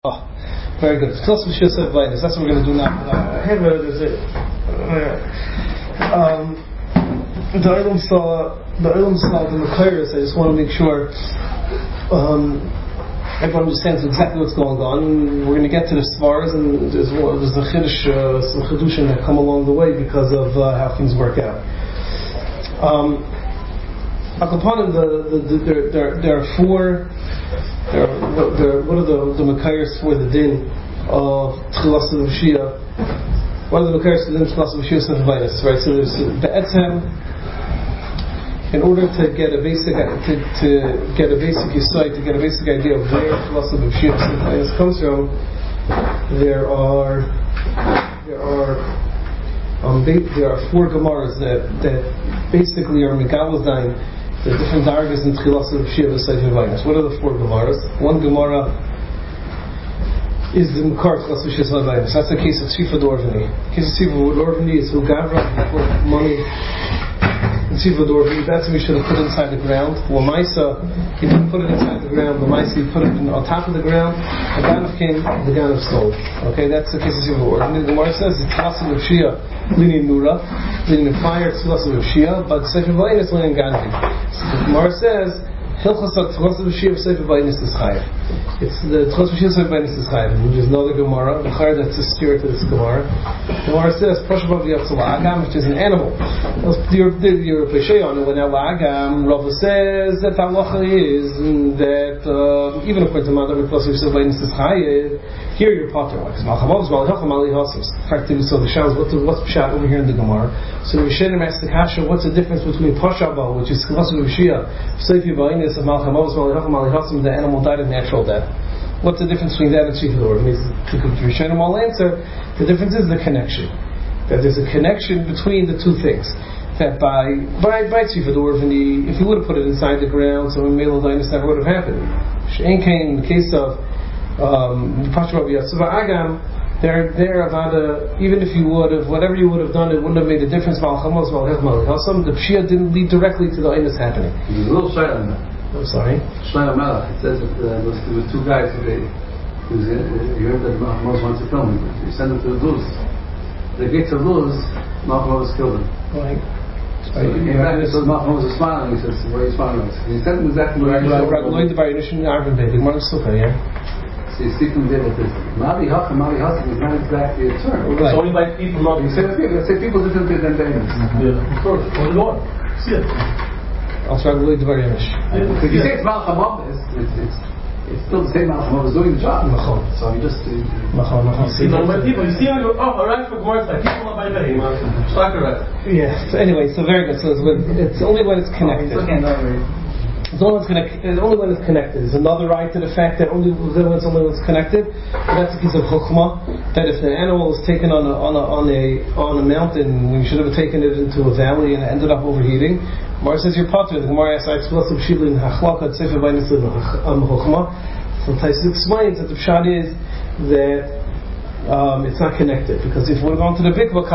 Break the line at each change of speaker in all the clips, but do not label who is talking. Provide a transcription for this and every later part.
Oh, very good. That's what we're going to do now. The Olam saw the Makairis. I just want to make sure everyone understands exactly what's going on. We're going to get to the Svaras, and there's a Chiddush, some Chidushim that come along the way because of how things work out. Akapanim, there are four. What are the Makairis for the din of Tchilas V'Shia? What are the Makairis for the din of Tchilas V'Shia Sefavinus? Right. So there's Be'etzem. In order to get a basic insight, to get a basic idea of where Tchilas V'Shia Sefavinus comes from, there are four Gemaras that basically are Megalazain. The different dargas in Tchilas V'Shia Sefavinus. What are the four Gemaras? One Gemara is the Makar Tchilas V'Shia Sefavinus. That's the case of Tzrifa Dorvini. The case of Tzrifa Dorvini is who Gavra put money in Tzrifa Dorvini. That's what we should have put inside the ground. Lamaisa, he didn't put it inside the ground. Lamaisa, he put it on top of the ground. The Ganav came, the Ganav stole. Okay, that's the case of Tzrifa Dorvini. The Gemara says Tchilas V'Shia Linin Nura, Linin Fire, Tchilas V'Shia, but Sefavinus Linin Ganav. The Gemara says Hilchos Tchilas V'Shia Sefavinus is Chayav. It's the Tchilas V'Shia Sefavinus is Chayav. Which is another Gemara. The Chayav that's a steer to this Gemara. The Gemara says Proshabav Yatzal Agam, which is an animal. You're Peshayon, and when Agam, Rava says that halacha is that even according to Madar Tchilas V'Shia Sefavinus is Chayav. Here you're potter. Like Malchavos, Malacham, Malihosas. Practically, so the Shals. What's pshat over here in the Gemara? So the Rishonim asked the Kasha, what's the difference between Pashabah, which is Tchilas V'Shia, Seifi Ba'inus of Malchavos, Malacham, Malihosas, the animal died a natural death. What's the difference between that and Tzrifa Dorvini? The Rishonim all answer. The difference is the connection. That there's a connection between the two things. That by Tzrifa Dorvini, if you would have put it inside the ground, so in Melo Dinus never would have happened. She'en came in the case of Pashabav Yatzava Agam, they're Avada, even if you would have, whatever you would have done, it wouldn't have made a difference. Malchamos, Malchach, Malchasam, the Pshia didn't lead directly to the Inus happening.
There's a little shayla on that.
I'm sorry?
Shayla Melech, it says that there were two guys who you heard that Malchamos wants to kill him. You send them to the Luz. They get to Luz, Malchamos killed him.
Right.
So he came back and said Malchamos was smiling. He says, "What are you smiling at?" He sent him exactly what he said.
Lloyd the Baryonish and Arvin Bey, the Gemara Sukkah, yeah?
So you see from there that this Mali Hacham is not exactly a term.
Right.
It's only by people not.
You say people different than Danis.
Yeah, of course. Only one. See it.
I'll try to Lloyd the Baryonish.
If you say it's Malcham, it's still the same Malcham is doing the job.
Machon.
So you just
Machon.
See, no, when people, you see how you arrive for Gemara, like people are by name,
yeah. So anyway, so very good. So it's only when it's connected. It's only when it's connected. There's another right to the fact that only when it's connected. And that's a piece of chokhmah. That if the animal is taken on a mountain, we should have taken it into a valley and it ended up overheating. Gemara says you're potter. The Gemara asks, "I explain Shibli in Hachlaka Tzefer B'Inus Chokhmah." So Taisus explains that the pshat is that it's not connected, because if we're going to the Bikva,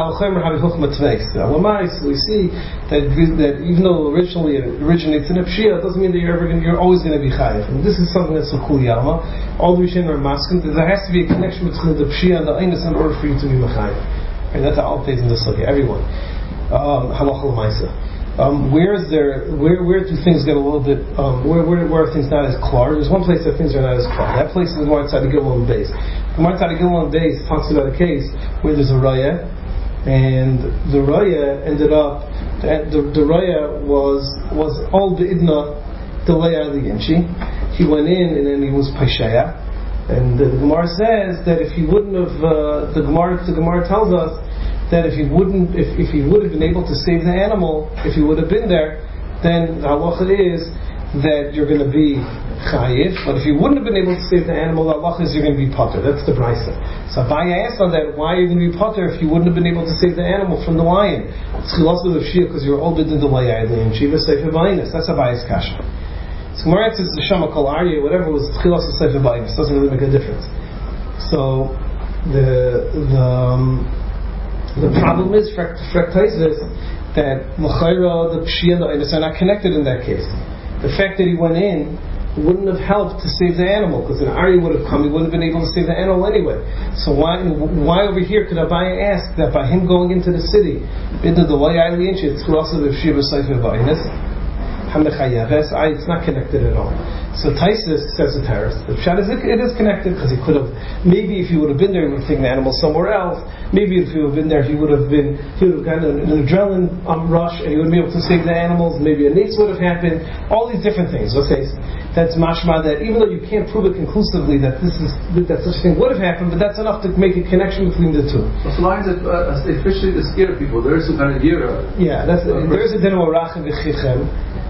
we see that even though originally it originates in a Pshia, it doesn't mean that you're always going to be Chayiv. And this is something that's so cool, Yama. All the Rishonim are masking that there has to be a connection between the Pshia and the Einus in order for you to be Mechayiv. And that's all plays in the Sukkah, everyone. Halacha l'maisa. Where do things get a little bit? Where are things not as clear? There's one place that things are not as clear. That place is the Gemara Tzadi Gimel Beis. Gemara Tzadi Gimel Beis talks about a case where there's a raya, and the raya ended up. The raya was all the idna delay the inchi. He went in and then he was pashaya, and the Gemara says that if he wouldn't have, the Gemara tells us that if he would have been able to save the animal, if he would have been there, then the halacha is that you're going to be chayiv. But if you wouldn't have been able to save the animal, the halacha is you're going to be potter. That's the brisa. So Abaya asked on that, why are you going to be potter if you wouldn't have been able to save the animal from the lion? It's chilas of shia because you're older than the lion. Shiva sefer b'inus. That's Abaya's kasha. So Gemara says the shama kol arya, whatever was chilas of sefer b'inus, doesn't really make a difference. So the problem is for Taisus that L'chayra, the Pshia and the Einus are not connected in that case. The fact that he went in wouldn't have helped to save the animal, because an Ari would have come, he wouldn't have been able to save the animal anyway. So why over here could Abaye ask that by him going into the city, it's not connected at all. So Taisus says to Taras, the pshat is it is connected, because he could have, maybe if he would have been there, he would have taken the animal somewhere else. Maybe if he would have been there, he would have gotten an adrenaline rush, and he would be able to save the animals. Maybe a nace would have happened. All these different things. Okay, that's mashma that even though you can't prove it conclusively that that such a thing would have happened, but that's enough to make a connection between the two.
So why is it officially to scare people? There is some kind of gira.
Yeah, there is a din of rachem v'chichem.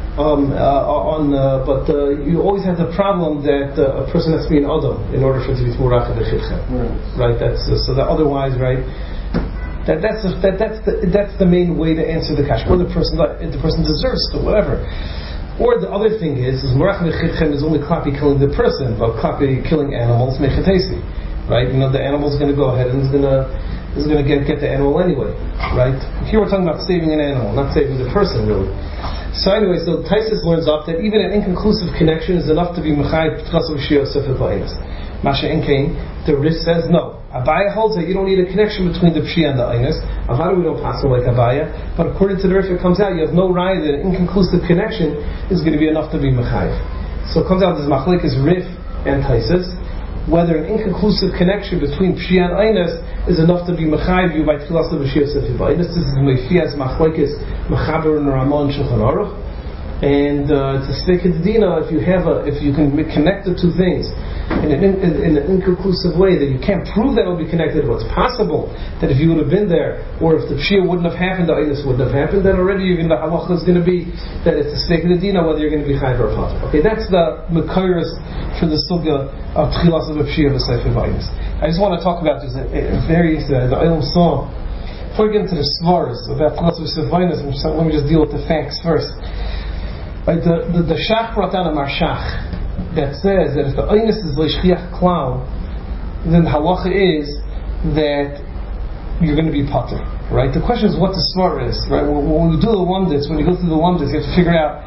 But you always have the problem that a person has to be an adam in order for it to be murach v'chidchem. Right? That's so that otherwise, right? That's the main way to answer the kasha. Or the person deserves to whatever. Or the other thing is murach v'chidchem is only klapi killing the person, but klapi killing animals mechatesi. Right? The animal's going to go ahead and is going to get the animal anyway. Right? Here we're talking about saving an animal, not saving the person really. So anyway, so Taisus learns up that even an inconclusive connection is enough to be Mechai P'tchas V'Shia Yosef V'Ayis. Masha Enkein, the Rish says no. Abaya holds that you don't need a connection between the Pshia and the Ayis. Avada we don't pass like Abaya, but according to the Rish it comes out you have no right that an inconclusive connection is going to be enough to be Mechai. So it comes out this Machlek is Rif and Taisus, whether an inconclusive connection between Pshia and Ayis is enough to be mechayiv you by tchilas v'shia sefim v'ayis. This is Mefias Machlekes Mechaber and Ramon Shulchan Aruch, and it's a staked dina if you can connect the two things in an inconclusive way that you can't prove that it will be connected. But it's possible that if you would have been there, or if the pshia wouldn't have happened, the ayis wouldn't have happened, then already the halacha is going to be that it's a staked dina whether you're going to be chayiv or pater. Okay, that's the mekayros for the sugya of tchilas of pshia v'sefim v'ayis. I just want to talk about this very the Olam saw. Before we get into the svaras about tchilas v'sefim v'ayis, let me just deal with the facts first. Right, the Shach brought down a marshach that says that if the Einus is Leishchiach Klal, then the halacha is that you're going to be pater. Right? The question is what the svar is. Right? When you do the lumdis, when you go through the lumdis, you have to figure out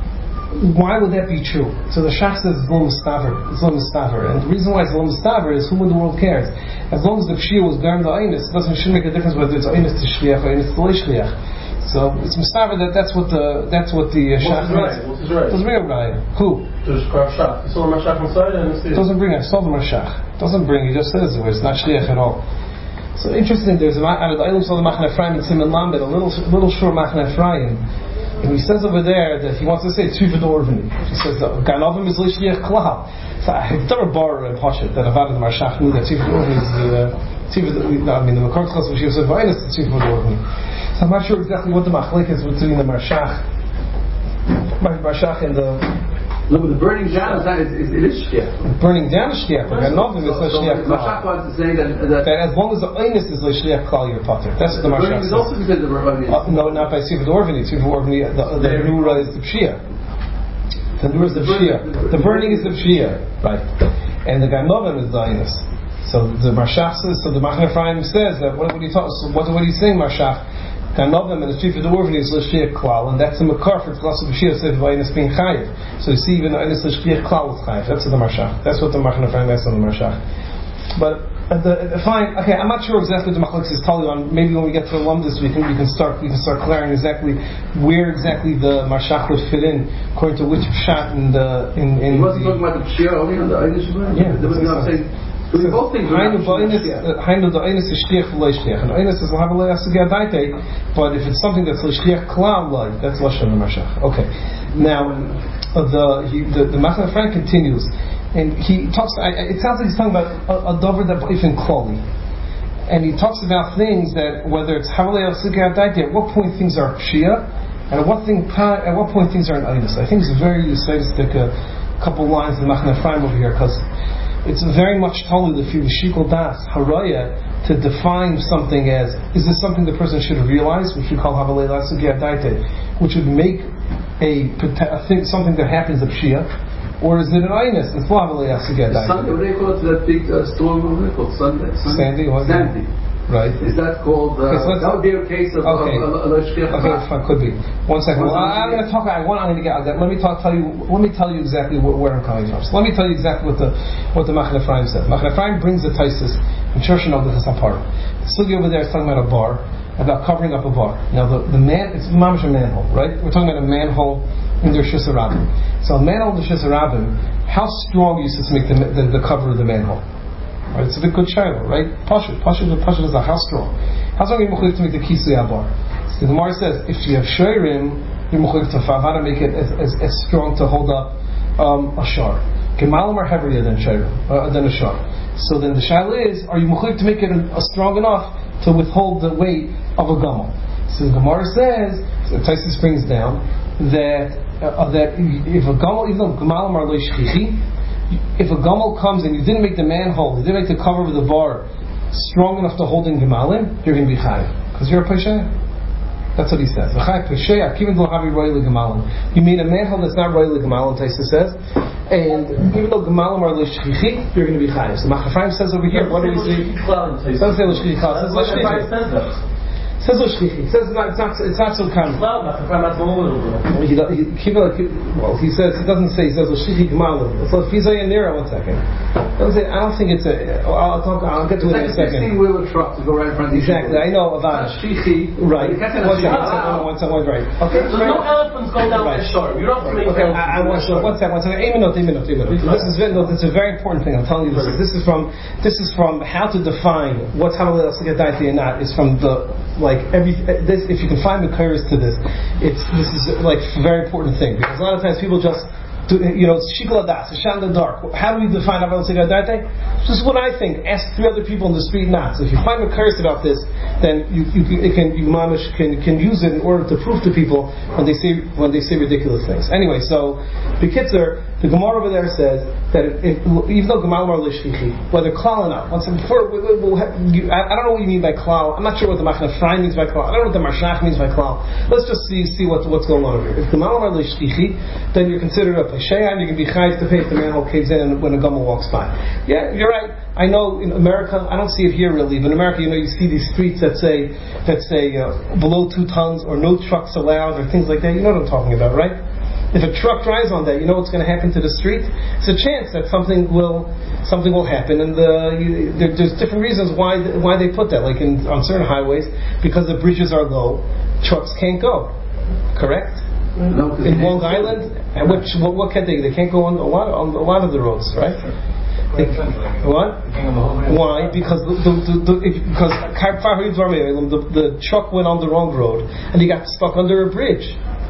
why would that be true. So the Shach says it's lo mistaver, and the reason why it's lo mistaver is whom in the world cares. As long as the pshia was garm the Einus, it shouldn't make a difference whether it's Einus to shliach or Einus to leishchiach. So it's mistaver that's what the Shach
means. What's his right?
Doesn't bring a raya. Who?
There's Shach. You saw the Mashach inside and see it.
Doesn't bring a saw the Mashach. Doesn't bring. He just says it's not shliach at all. So interesting. There's out of the Eilim saw the Machne Ephraim in Simon Lambed, a little short Machne Ephraim, and he says over there that he wants to say Tzivud Orvini. He says that Ganovim is Lishliach Klal. So I've done a bar in Poshet that Avad and Marshach knew that Tzivud Orvini is the Makar Tchas V'Shia Yosef V'Ayis is Tzivud Orvini. So I'm not sure exactly what the machlek is between the Marshach and the.
No, but the burning down is shkiach.
Burning down is shkiach. But Ganovim is Lishliach Klal.
Marshach wants to say that
as long as the Einus is Lishliach Klal, you're pater. That's what the Marshach says.
Burning is also because the burning.
No, not by Tzivud Orvini. Tzivud Orvini, the Nura is the Pshia. The Nura is the Pshia. The burning is the Pshia, right? And the Ganovim is the Einus. So the Marshach says. So the Machne Ephraim says that what are you saying, Marshach? Ganovim and the chief of the Orvini is Lishliach Klal, and that's the Makar for Tchilas V'Shia Yosef V'Ayis being chayiv. So you see, even the Ayis Lishliach Klal is chayiv. That's the Marshach. That's what the Machne Ephraim asks on the Marshach. But fine. Okay, I'm not sure exactly what the Machlokes is telling on. Maybe when we get to the Lumdis, we can start clearing exactly where exactly the Marshach would fit in, according to which pshat in. He
wasn't talking about the Pshia only on the Ayis.
Yeah,
there was not saying. We both think
Hainu the Einus is shliach v'lo shliach, and Einus is l'hav l'yas daite. But if it's something that's l'shliach klal, that's lashon Marshach. Okay. Now the Machne Ephraim continues, and he talks. It sounds like he's talking about a dover that even klali, and he talks about things that whether it's hav l'yas daite, at what point things are pshia, and at what point things are an Einus. I think it's very useful to stick a couple lines in Machne Ephraim over here because. It's very much told if you shikol das haraya to define something as is this something the person should realize, which we call havalei lasugya daite, which would make a thing something that happens of shia, or is it an aynus? It's havalei lasugya daite.
Sunday, what do they call it? That big storm? What do they call it? Sunday.
Sandy.
Sandy.
Right.
Is that called?
Okay, so
that would be a case of
okay, fine, could be. One second. Well, I'm going to talk. Let me tell you exactly where I'm coming from. So let me tell you exactly what the Machne Ephraim said. Machne Ephraim brings the Taisus in Shoshan of the Chasapar. The sugi over there is talking about a bar, about covering up a bar. Now the man, it's mamish a manhole, right? We're talking about a manhole in the Rishus Harabim. So a manhole in the Rishus Harabim, how strong you used to make the cover of the manhole? Right, it's a bit good shiloh, right? Pashut is how strong. How strong are you mechuyev to make the kisui abar? So the Gemara says if you have shoyrim, you're mechuyev to how to make it as strong to hold up a shar. Gemalim are heavier than a shar. So then the shiloh is: are you mechuyev to make it strong enough to withhold the weight of a gamal? So the Gemara says, Taisus brings down that if a gamal, even though gemalim are leishchichi, if a gamal comes and you didn't make the manhole, you didn't make the cover of the bar strong enough to hold in gemalim, you're going to be chayav because you're a peshay. That's what he says. You mean a manhole that's not royal gemalim? Taisa says, and even though gemalim are l'shchichi, you're going to be chayav. So Machne Ephraim says over here, what do we see? It doesn't say l'shchichi. It says l'shchichi. It says l'shchichi. It says it's not so common. He says he doesn't say. He says l'shchichi gemalim. So fizay and nira. 1 second. I don't think it's a. I'll get to it in a second.
It's like a 16-wheeler truck to go right in front of you.
Exactly, I know about it. Right. One second. Right.
Okay. There's no elephants going down that shore. You don't have to make.
Okay. One second. A minute. This is a very important thing. I'm telling you this. This is from how to define what's halal l'asik daiti and not. Is from the this. If you can find the curves to this, this is like a very important thing because a lot of times people just. It's shikul adas, it's shot in the dark. How do we define Aval Tzigah Darte? This is what I think. Ask 3 other people in the street not. So if you find a curse about this, then you can use it in order to prove to people when they say ridiculous things. Anyway, so the Kitzur, the Gemara over there says that even though Gemalim are lishchichi, whether klal or not. Once before, I don't know what you mean by klal. I'm not sure what the Machne Ephraim means by klal. I don't know what the Marshach means by klal. Let's just see what's going on over here. If Gemalim are lishchichi, then you're considered a Shayan, you can be chayiv to pay if the manhole caves in and when a gamal walks by. Yeah, you're right. I know in America, I don't see it here really, but in America, you see these streets that say below 2 tons or no trucks allowed or things like that. You know what I'm talking about, right? If a truck drives on that, you know what's going to happen to the street? It's a chance that something will happen, and there's different reasons why they put that. Like on certain highways, because the bridges are low, trucks can't go. Correct?
No,
in Long Island, and what can they can't go on a lot of the roads, right? What? Why? Because the truck went on the wrong road and he got stuck under a bridge.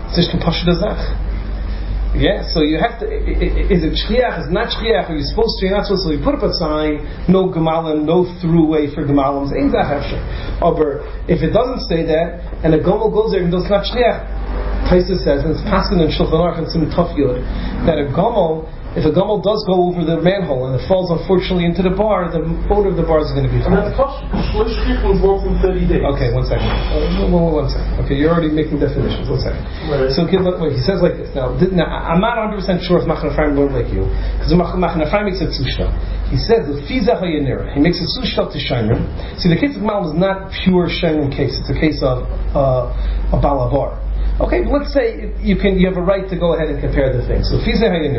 Yeah, so you have to. Is it shliach? Is it not shliach? Are you supposed to? You're not supposed to. You put up a sign, no gemalim, no throughway for gemalims. Ain't that hefsher? But if it doesn't say that, and a gamal goes there and does not shliach, Taisa says, and it's Paskin and Shulchan Aruch and Sim Tov Yud, that if a gamal does go over the manhole and it falls unfortunately into the bar, the owner of the bar is going to be.
And that's Shlosh Chichins once in 30 days.
Okay, 1 second. 1 second. Okay, you're already making definitions. 1 second. Right. So he says like this. Now I'm not 100% sure if Machne Ephraim learned like you, because Machne Ephraim makes a tzushta. He says the fizah hayanira. He makes a tzushta to shayrim. See, the case of Gamal is not pure shayrim case. It's a case of a balabar. Okay, but let's say you have a right to go ahead and compare the things. So, you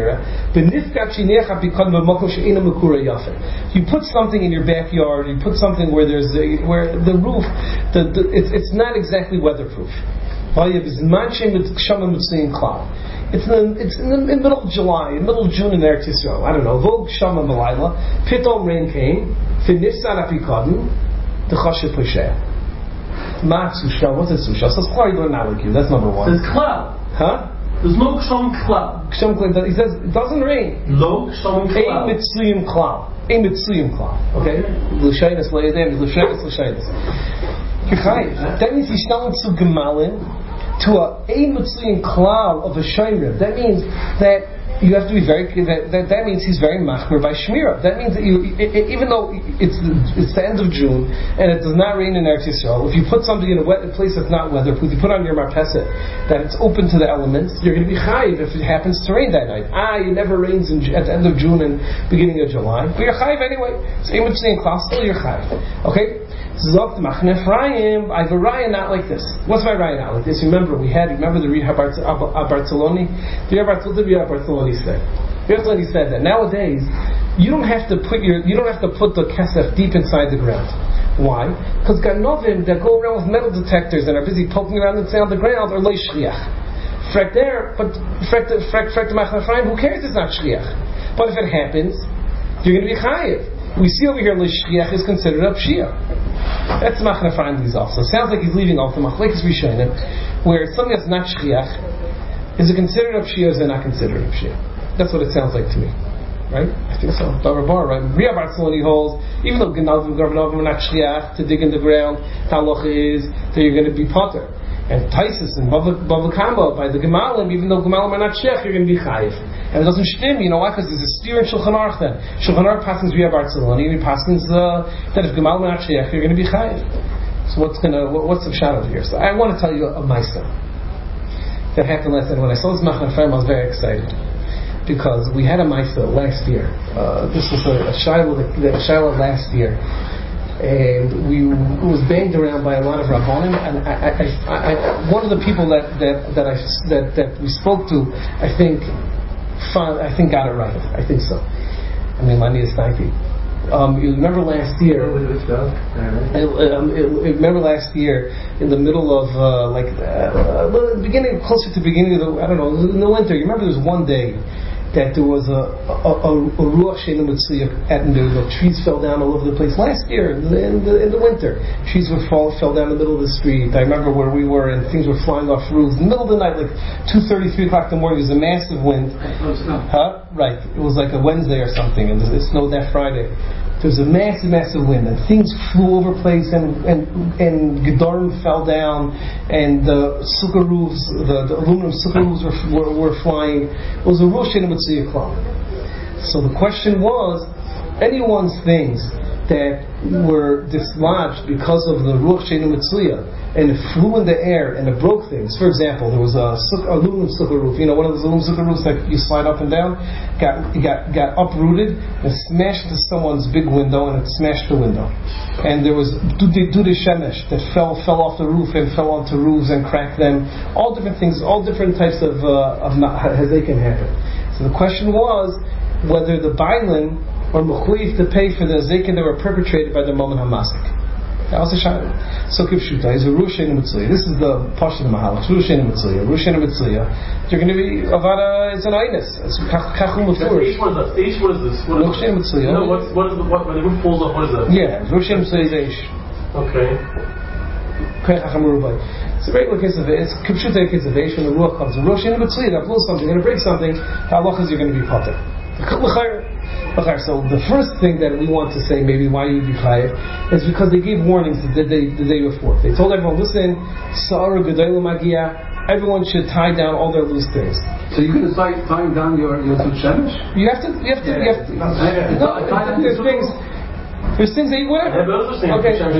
put something in your backyard. You put something where the roof, it's not exactly weatherproof. It's in the middle of July, in the middle of June in Eretz Yisrael. I don't know. Vog Shama Malayla. Pitom rain came. Finifsan apikadin. The chashiv pusheh. Not susha. What's a susha? So you learn now like you. That's number 1.
There's cloud.
Huh?
There's no ksham cloud.
He says it doesn't rain.
No ksham cloud.
A mitzuyim cloud. Okay. L'shaynis le'edem. L'shaynis. That means he's telling to Gemalin to a mitzuyim cloud of a shayrim. That means that you have to be very. That means he's very machmer by shmira. That means that even though it's the end of June and it does not rain in Eretz Yisrael, if you put something in a place that's not weatherproof, you put on your marpeset that it's open to the elements, you're going to be chayiv if it happens to rain that night. It never rains at the end of June and beginning of July, but you're chayiv anyway. So in between class, still you're chayiv. Okay. Zogt Machne Ephraim, I have a raya not like this. What's my raya not like this? Remember the Riha Bartoloni? The Riha Bartoloni said. Bartoloni said that nowadays you don't have to put the kesef deep inside the ground. Why? Because ganovim that go around with metal detectors and are busy poking around inside the ground are lei shliach. Frek there, but frek the Machne Ephraim, who cares? It's not shliach. But if it happens, you're going to be chayiv. We see over here lei shliach is considered a pshia. That's Machne Ephraim leaves off. So it sounds like he's leaving off the machlekes rishonim, where something that's not shliach is it considered a pshia or is it not considered a pshia? That's what it sounds like to me. Right? I think so. Davar bar, right? Riha Bartoloni holds, even though Ganavim are not shliach to dig in the ground, the halacha is that you're going to be potter. And Taisus and Bava Kama by the Gemalim, even though Gemalim are not shliach, you're going to be chayiv. And it doesn't stim, you know why? Because there's a steer in Shulchan Aruch then. Shulchan Aruch passes Riha Bartoloni, and he passes that if Gemalim are not shliach, you're going to be chayiv. So what's the pshat over here? So I want to tell you a ma'aseh that happened last night. When I saw this Machne Ephraim, I was very excited. Because we had a ma'aseh last year. This was a shiloh last year, and it was banged around by a lot of rabbanim. And I one of the people that we spoke to, I think got it right. I think so. I mean, Lani is 90. You remember last year? Remember last year in the middle of closer to the beginning of the, I don't know, in the winter. You remember there was one day that there was a ruach she'eino mitzuyah, and the trees fell down all over the place last year in the winter. Trees fell down in the middle of the street. I remember where we were, and things were flying off roofs in the middle of the night, like 2:30, 3 o'clock in the morning. There was a massive wind. Right. It was like a Wednesday or something, and it snowed that Friday. There was a massive wind, and things flew over place, and gedorim fell down, and the sukkah roofs, the aluminum sukkah roofs were flying. It was a ruach she'eino mitzuyah klal. So the question was, anyone's things that were dislodged because of the ruach she'eino mitzuyah, and it flew in the air and it broke things. For example, there was a aluminum sukkah roof. You know, one of those aluminum sukkah roofs that you slide up and down, got uprooted and smashed into someone's big window, and it smashed the window. And there was dudei shemesh that fell off the roof and fell onto roofs and cracked them. All different things, all different types of hazekim happen. So the question was whether the bailin or mechuyev to pay for the hazekim that were perpetrated by the Mammon HaMasik. That was a shayla. So kipshuta is a ruach she'eino mitzuyah. This is the pashut of mahalach. Ruach she'eino mitzuyah. Ruach she'eino mitzuyah. You're going to be avada. It's an einus. It's kachum mufurish.
Eish, what is this?
Ruach she'eino mitzuyah.
No, what when the roof falls off? What is that?
Yeah, ruach she'eino mitzuyah is eish.
Okay.
It's a regular case of it. It's kipshuta case of eish when the ruach comes. Ruach she'eino mitzuyah that blows something. You're going to break something. The halach is you're going to be potter. So the first thing that we want to say, maybe why you would be chayiv, is because they gave warnings the day before. They told everyone, listen, sa'ara gedola magia, everyone should tie down all their loose things.
So you can start tying down your shemesh?
You have to. There's things. There's things that you whatever. Okay. That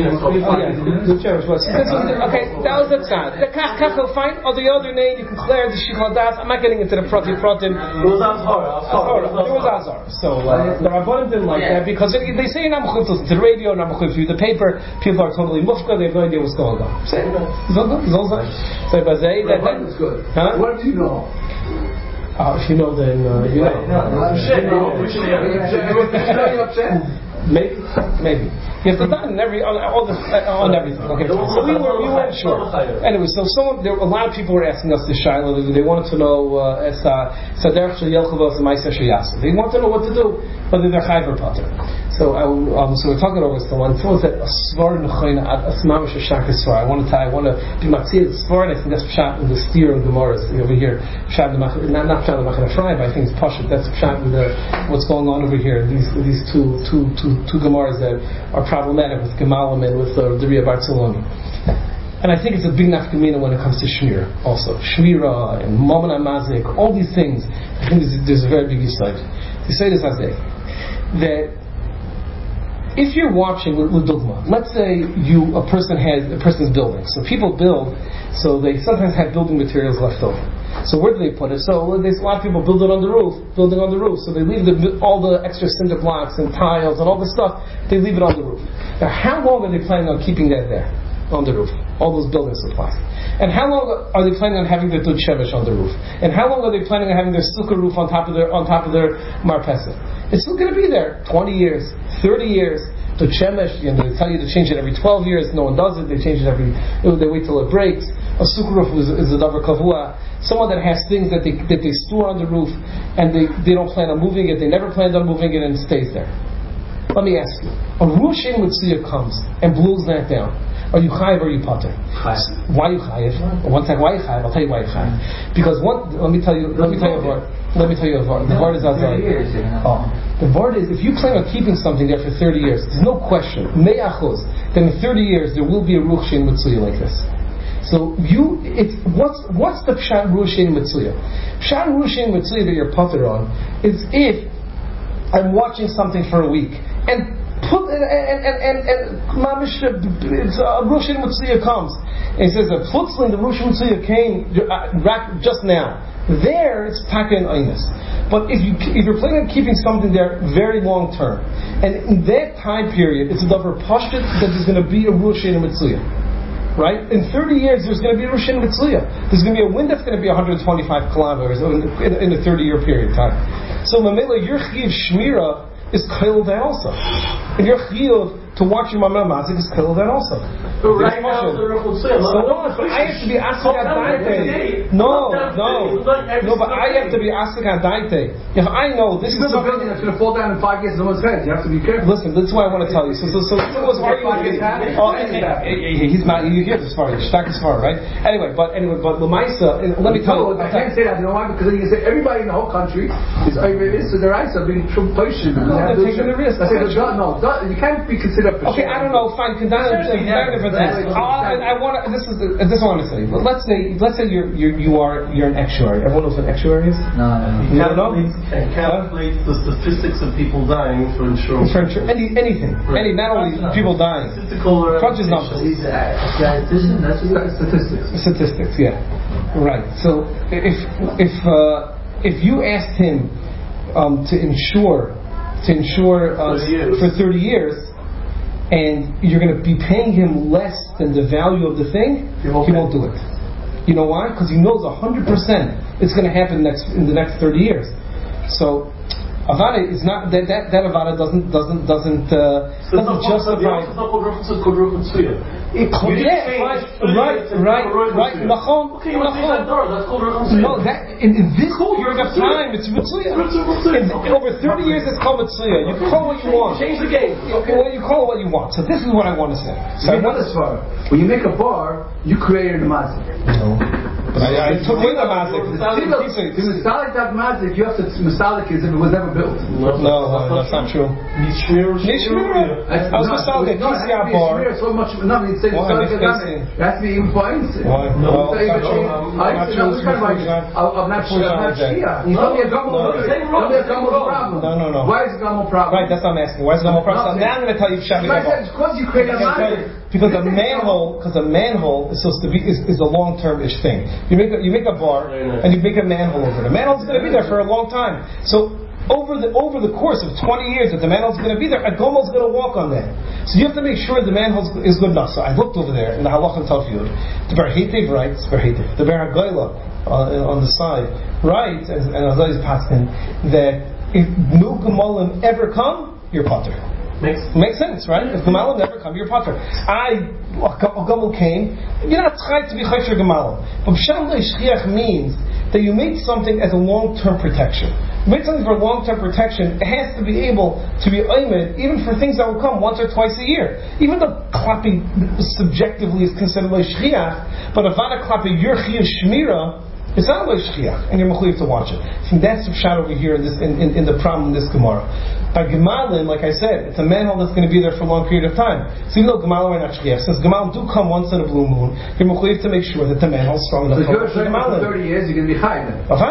was the tzad. The kach will find or the other name you can clear the shikol das. I'm not getting into the pratim.
It was azhar.
It was azhar. So the rabbanim didn't like that because they say you're not mechuyev to listen to the radio, not mechuyev to the paper. People are totally mufka. They have no idea what's going on. Say zolzai. So bazay that
is good.
Huh?
What do you know?
If you know, then you know. Maybe. You have to done on everything. Okay. So we weren't sure. Anyway, so a lot of people were asking us this shiloh. They wanted to know they want to know what to do, whether they're chayiv or pater. So we're talking over someone. Someone said a svar nechayna a smamish shakis svar. I want to be matzir the svar, and I think that's pshat in the steer of Gemaras over here. Pshat not pshat the Machne Ephraim, but I think it's pashut. That's pshat in what's going on over here. These two Gemaras that are problematic with Gemalim and with the Riha Bartoloni. And I think it's a big nafkamina when it comes to Shmira also. Shmira and Mammon HaMazik, all these things, I think there's a very big yisod. The yisod is hazeh, that if you're watching l'dugma, let's say a person's building. So people build, so they sometimes have building materials left over. So where do they put it? So a lot of people building on the roof. So they leave all the extra cinder blocks and tiles and all the stuff. They leave it on the roof. Now, how long are they planning on keeping that there on the roof? All those building supplies. And how long are they planning on having their dud shemesh on the roof? And how long are they planning on having their sukkah roof on top of their marpesa? It's still going to be there 20 years, 30 years. The shemesh, they tell you to change it every 12 years. No one does it. They change it they wait till it breaks. A sukkah roof is a davar kavua. Someone that has things that they store on the roof and they don't plan on moving it. They never planned on moving it and it stays there. Let me ask you: a Rushim Mitzvah comes and blows that down. Are you chayiv or are you pater? Why are you chayiv? One second, why are you chayiv? I'll tell you why you're chayiv. Because let me tell you a word. The word is azay. The word is, if you plan on keeping something there for 30 years, there's no question, me'achos, then in 30 years there will be a Rushim Mitzvah like this. So what's the pshat Rushim Mitzvah? Pshat Rushim Mitzvah that you're pater on is if I'm watching something for a week and mamish, it's Rosh Hashanah comes and he says that Plutzlin, the Rosh Hashanah came just now. There it's taka and aynis. But if you're planning on keeping something there very long term, and in that time period it's a davar pashut that there's going to be a Rosh Hashanah, right? In 30 years there's going to be a Rosh Hashanah. There's going to be a wind that's going to be 125 kilometers in a 30-year period of time. So Mamela, your chiyuv shmira is killed that also. And your chiyuv to watch your mamma mazik is killed that also.
But right now, the
so what? But I have to be asking at daite. No, but I have to be asking at daite. If I know this is
a building that's going to fall down in 5 years, no one's head. You have to be careful.
Listen, that's why I want to tell you. So what's arguing? He's not. You hear this far. Shtak is far, right? Anyway, but Lamaisa. Let me tell you.
I can't say that. You know why? Because you say everybody in the whole country is so their eyes are being patient.
They're taking the risk.
No, you can't be considered.
Okay, I don't know. Fine, I want to. This is what I want to say. But let's say you're an actuary. Everyone knows what an actuary is.
No.
You don't know?
Calculate the statistics of people dying for insurance.
Anything.
Right.
Not only people dying. Crunches numbers.
He's a statistician. That's statistics.
Statistics, yeah. Right. So if you asked him to insure for 30 years, and you're going to be paying him less than the value of the thing, he won't do it. You know why? Because he knows 100% it's going to happen in the next 30 years. So Avada is not that Avada doesn't justify. Right. Nachon.
Okay, you want to that door? That's called Ruchon Tzuyah.
No, that in this period of time, it's Mitzuyah. Over 30 years, it's called Mitzuyah. You can call it what you want.
Change the game.
Okay, well, you call it what you want. So this is what I want to say. So
when you make a bar, you created a mazik.
No. I took away the mazik.
To misalik that mazik, you have to misalik as if it was never built.
No, that's not true. Nishmira. I was misalik a KCR bar.
So much. No, you'd say it has to be in points.
Why?
No, I'm not sure. You told me a gumbo problem.
No.
Why is a gumbo problem?
Right, that's what I'm asking. Why is a gumbo problem? So now I'm going to tell you
because you create a mazik.
Because a manhole is supposed to be is a long-term-ish thing. You make a bar and you make a manhole over it. The manhole's going to be there for a long time. So over the course of 20 years that the manhole's going to be there, a gomel's going to walk on that. So you have to make sure the manhole is good enough. So I looked over there in the Halach and Talfiyud. The Ber Heitev writes, the Ber HaGoyla on the side writes, and Azai is passing, that if no gemolim ever come, you're potter. Makes sense, right? If Gemalim never come, you're potter. A Gamel came, you're not trying to be Chayfer Gemalim. But Psham Leishchiach means that you made something as a long-term protection. You made something for long-term protection, it has to be able to be oimed even for things that will come once or twice a year. Even though Klapi subjectively is considered Leishchiach, but Avada Klapi, your Chiyuv Shmira, it's not like shchiach, and you're mechuyev to watch it. I think that's the shot over here in the problem in this Gemara. By Gemalim, like I said, it's a manhole that's going to be there for a long period of time. So even though Gemalim are not shchiach, since Gemalim do come once in a blue moon, you're mechuyev to make sure that the manhole is strong enough
for Gemalim. For 30 years, you're going to be chai then.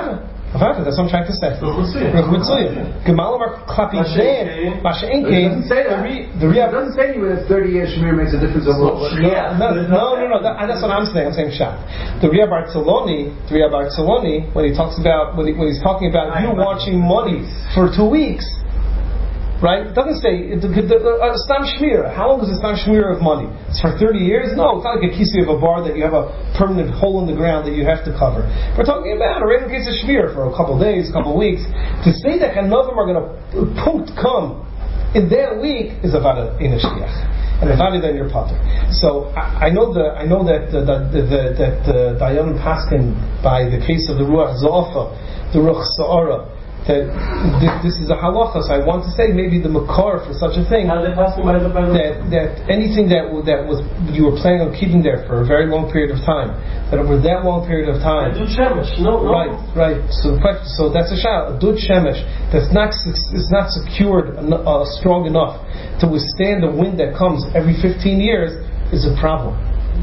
That's what I'm trying to say. Gemala Bar Klapi Zayin, Masha'enkein.
It doesn't say anywhere that 30 years Shemir makes a difference over what.
No. That's what I'm saying. I'm saying Pshat. The Ria Barceloni, when he talks about when he's talking about you watching money for 2 weeks. Right? It doesn't say Stam Shmira. How long is a Stam Shmira of money? It's for 30 years? No, it's not like a kisi of a bar that you have a permanent hole in the ground that you have to cover. We're talking about a regular case of Shmira for a couple of days, a couple of weeks. To say that Hanavim are going to come in that week is Avada in a Shliach. And Avada then you're Pater. So I know that the Dayan Paskin by the case of the Ruach Zo'afa, the Ruach Sa'ara, that this is a halacha, so I want to say maybe the makar for such a thing that anything that was you were planning on keeping there for a very long period of time, that over that long period of time, right. So that's a shayla, a dud shemesh that's not secured strong enough to withstand the wind that comes every 15 years is a problem.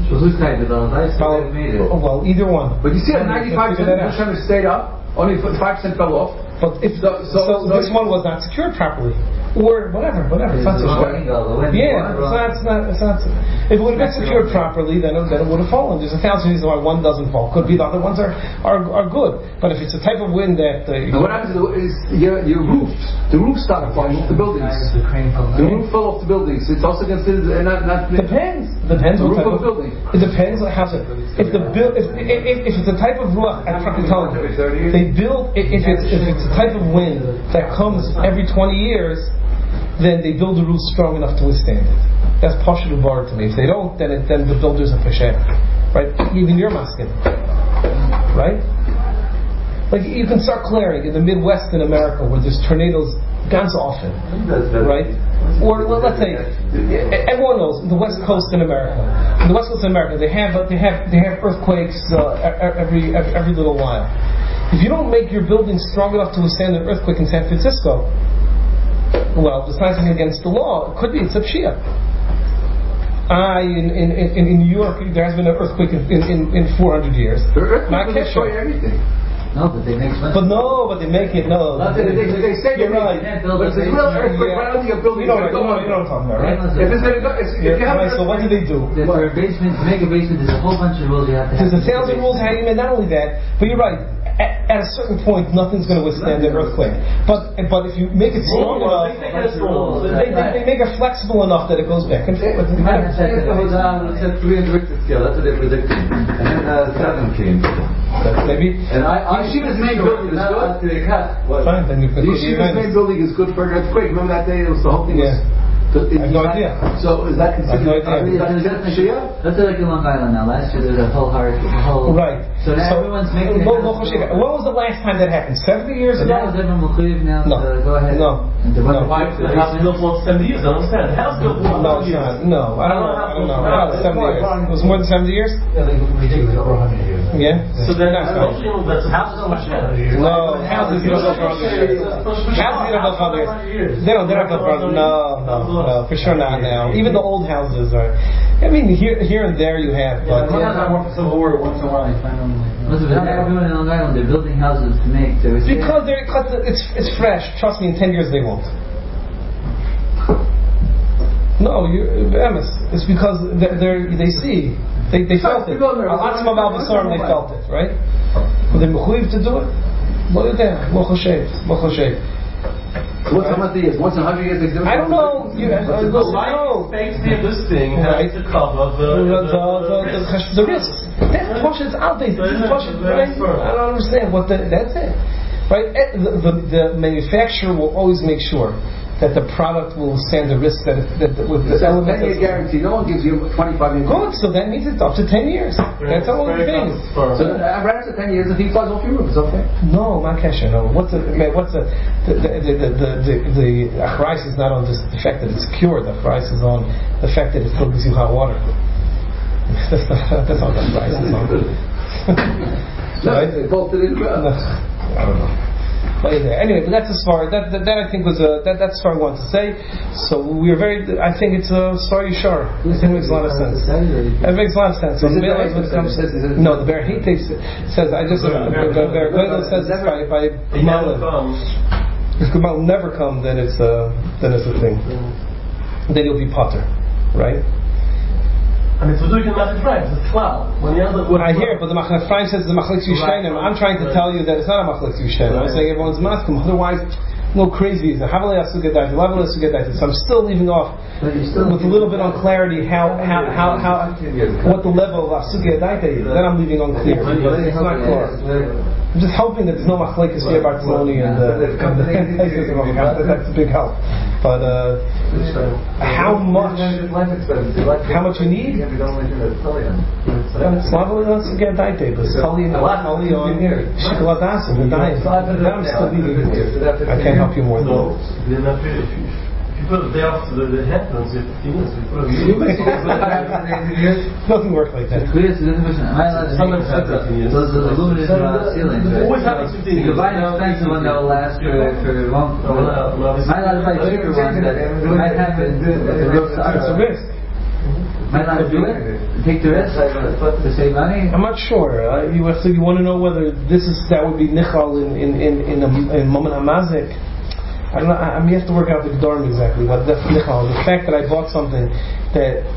Well, either one.
But you see, 95% of the shemesh stayed up, only 5% fell off.
But if so this one was not secured properly, or whatever, it's not secured. It's not. If it would have been secured properly, then it would have fallen. There's 1,000 reasons why one doesn't fall. Could be the other ones are good. But if it's a type of wind that
what happens is your roofs, the roof started falling off the buildings. The roof fell off the buildings. It's also considered not.
Depends the roof of the building. It depends on how. If it's a type of roof, they build if it's a type of wind that comes every 20 years, then they build the roof strong enough to withstand it. That's partial bar to me. If they don't, then the builders are pesher, right? Even your masking, right? Like you can start clearing in the Midwest in America where there's tornadoes ganz often, right? Or let's say everyone knows the West Coast in America. In the West Coast in America, they have earthquakes every little while. If you don't make your building strong enough to withstand an earthquake in San Francisco, well, it's not something against the law. It could be, it's a Shia. In New York, there has been an earthquake in 400 years.
The earthquake will destroy everything.
No, but they make money.
But they make it, no.
They say
you're right.
But it's a real earthquake right under your building.
You know what I'm talking about, right?
If it's going to go,
so what do they do?
For a basement, to make a basement, there's a whole bunch of rules you have to have.
There's 1,000 rules how you make, not only that, but you're right. At a certain point, nothing's going to withstand an earthquake. But if you make it strong enough, they make it flexible enough that it goes back and forth.
It said 300 Richter scale. That's what they predicted. And then 7 came.
Maybe.
And Yeshiva's main building is good.
Fine, then you can.
Yeshiva's main building is good for an earthquake. Remember that day? It was the whole thing.
Yeah. I have no idea.
So is that considered? Shia?
Let's say like in Long Island now. Last year there was a whole
right.
So now everyone's making.
When was the last time that happened? 70 years ago.
Now is everyone mechuyev now?
No.
Go ahead.
No.
Why? The house was built for 70 years. I don't understand. The house built for 70 years.
No, I don't know. About 70 years. It was more than 70 years.
Yeah, we think it's over 100 years.
Yeah.
So then that's the house is much better.
No, houses you don't build for 100 years. Houses you don't build for 100 years. They don't build for 100 years. No, for sure not now. Even the old houses are. I mean, here and there you have. But
Civil War once in a while.
Everyone in Long Island, they're building houses to make.
Because it's fresh. Trust me, in 10 years they won't. No, it's because they see. They felt it. Al-Atzma Bal-Basarim, they felt it, right? But they're mechuyev to do it. Lo yodea, lo choshev.
What's how much years? Once in 100 years?
I don't know.
Space near this thing has to cover
the risks. That's Pashas out there. Right? I don't understand that's it. Right? The manufacturer will always make sure that the product will stand the risk that with the element.
10-year guarantee. No one gives you 25 years.
Good. So that means it's up to 10 years. That's all the thing.
So around 10 years, if he flies off your roof, it's okay.
No, my kesher. No. The achrais is not on the fact that it's cured. The achrais is on the fact that it still gives you hot water. That's all the achrais is on.
Right? They bolted it.
I don't know. Anyway, but that's as far that I think was that's far I want to say. So we are very. I think it's a story Yishar. I think it makes a lot of sense. It makes a lot of sense. So the Ber Hite says I just the Ber Goyla says this by Gemara. If Gemara will never come, then it's a thing. Then you'll be potter, right?
And it's doing Machlek Ephraim, it's cloud.
I hear it, but the Machlek Ephraim says the Machlek Yushanim. I'm trying to tell you that it's not a Machlek Yushanim. I'm saying everyone's masking. Otherwise, no crazy. So I'm still leaving off with a little bit unclarity how what the level of Asukei Daita is. Then I'm leaving unclear. It's not clear. I'm just hoping that there's no Machlekes here Barcelona and that's a big help. But how much you need? Slavoli Asukei Daita, but Sali on Shikoladas and the diet. I'm still leaving. I can't help you more than that.
If you put a day off to the headphones, you have 15 minutes.
Doesn't work like that.
Those are the luminous ceilings.
Always having 15
You can buy an expensive one that will last for long. My lot buy cheaper ones that might happen.
It's a risk.
Might not do it. Take the risk to save money.
I'm not sure. You want to know whether that would be nichal in Moment Hamazik. I don't know. You have to work out the Gedorim exactly what that's nichal. The fact that I bought something that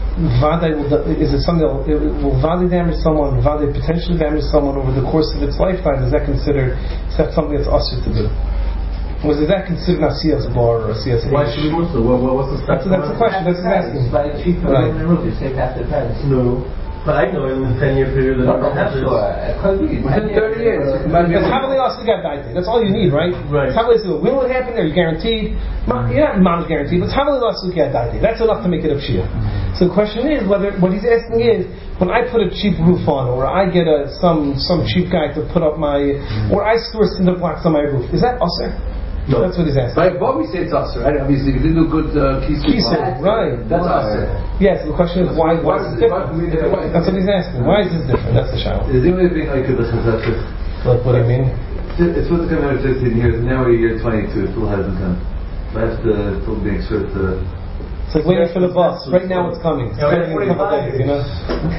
is it something that will vade damage someone, vade potentially damage someone over the course of its lifetime? Is that something that's usher to do? Is that considered Asiyas bar or Asiyas?
Why should we Muslim? What's the
That's a question. That's asking.
Buy a cheaper roof. You save half the price.
No. But I know in the 10-year period that I don't have this.
Within 30 years.
It's heavily also got daite. That's all you need, right?
Right.
It's heavily will it happen? Are you guaranteed? You're not mom's guaranteed, but it's heavily also got daite. That's enough to make it a pshia. So the question is whether what he's asking is when I put a cheap roof on, or I get some cheap guy to put up or I store cinder blocks on my roof, is that usher?
No.
That's what he's asking.
By Bob, we say it's usher, right? Obviously, if you didn't do good kisur,
right?
That's usher.
Yes. The question is why is it different? That's what he's asking. Why is this different? That's the shadow.
Is the only thing I could listen to that?
Like what do you mean?
It's supposed to come out 15 years. Now we're year 22. It still hasn't come. I have to still make sure to.
It's like waiting for the bus. Right now it's coming. It's coming in a couple days, you know?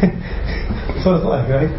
That's what it's like, right?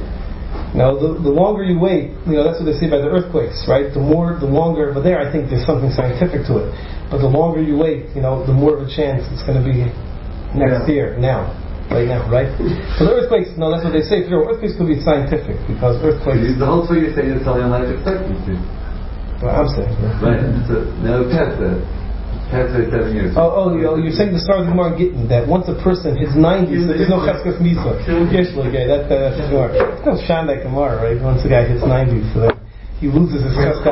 Now, the longer you wait, that's what they say by the earthquakes, right? The longer, but there I think there's something scientific to it. But the longer you wait, the more of a chance it's going to be next year, right now, right? So the earthquakes, that's what they say. Earthquakes could be scientific, because earthquakes...
The whole thing you're saying is telling life expectancy.
Well, I'm saying.
Right, so now past that. Past 7 years.
You're saying the start of the Gemara Gittin that once a person hits 90, so there's no cheskes misa. Yes, that's Gemara. It's no Shandai Gemara, right? Once a guy hits 90, so that he loses his cheskes.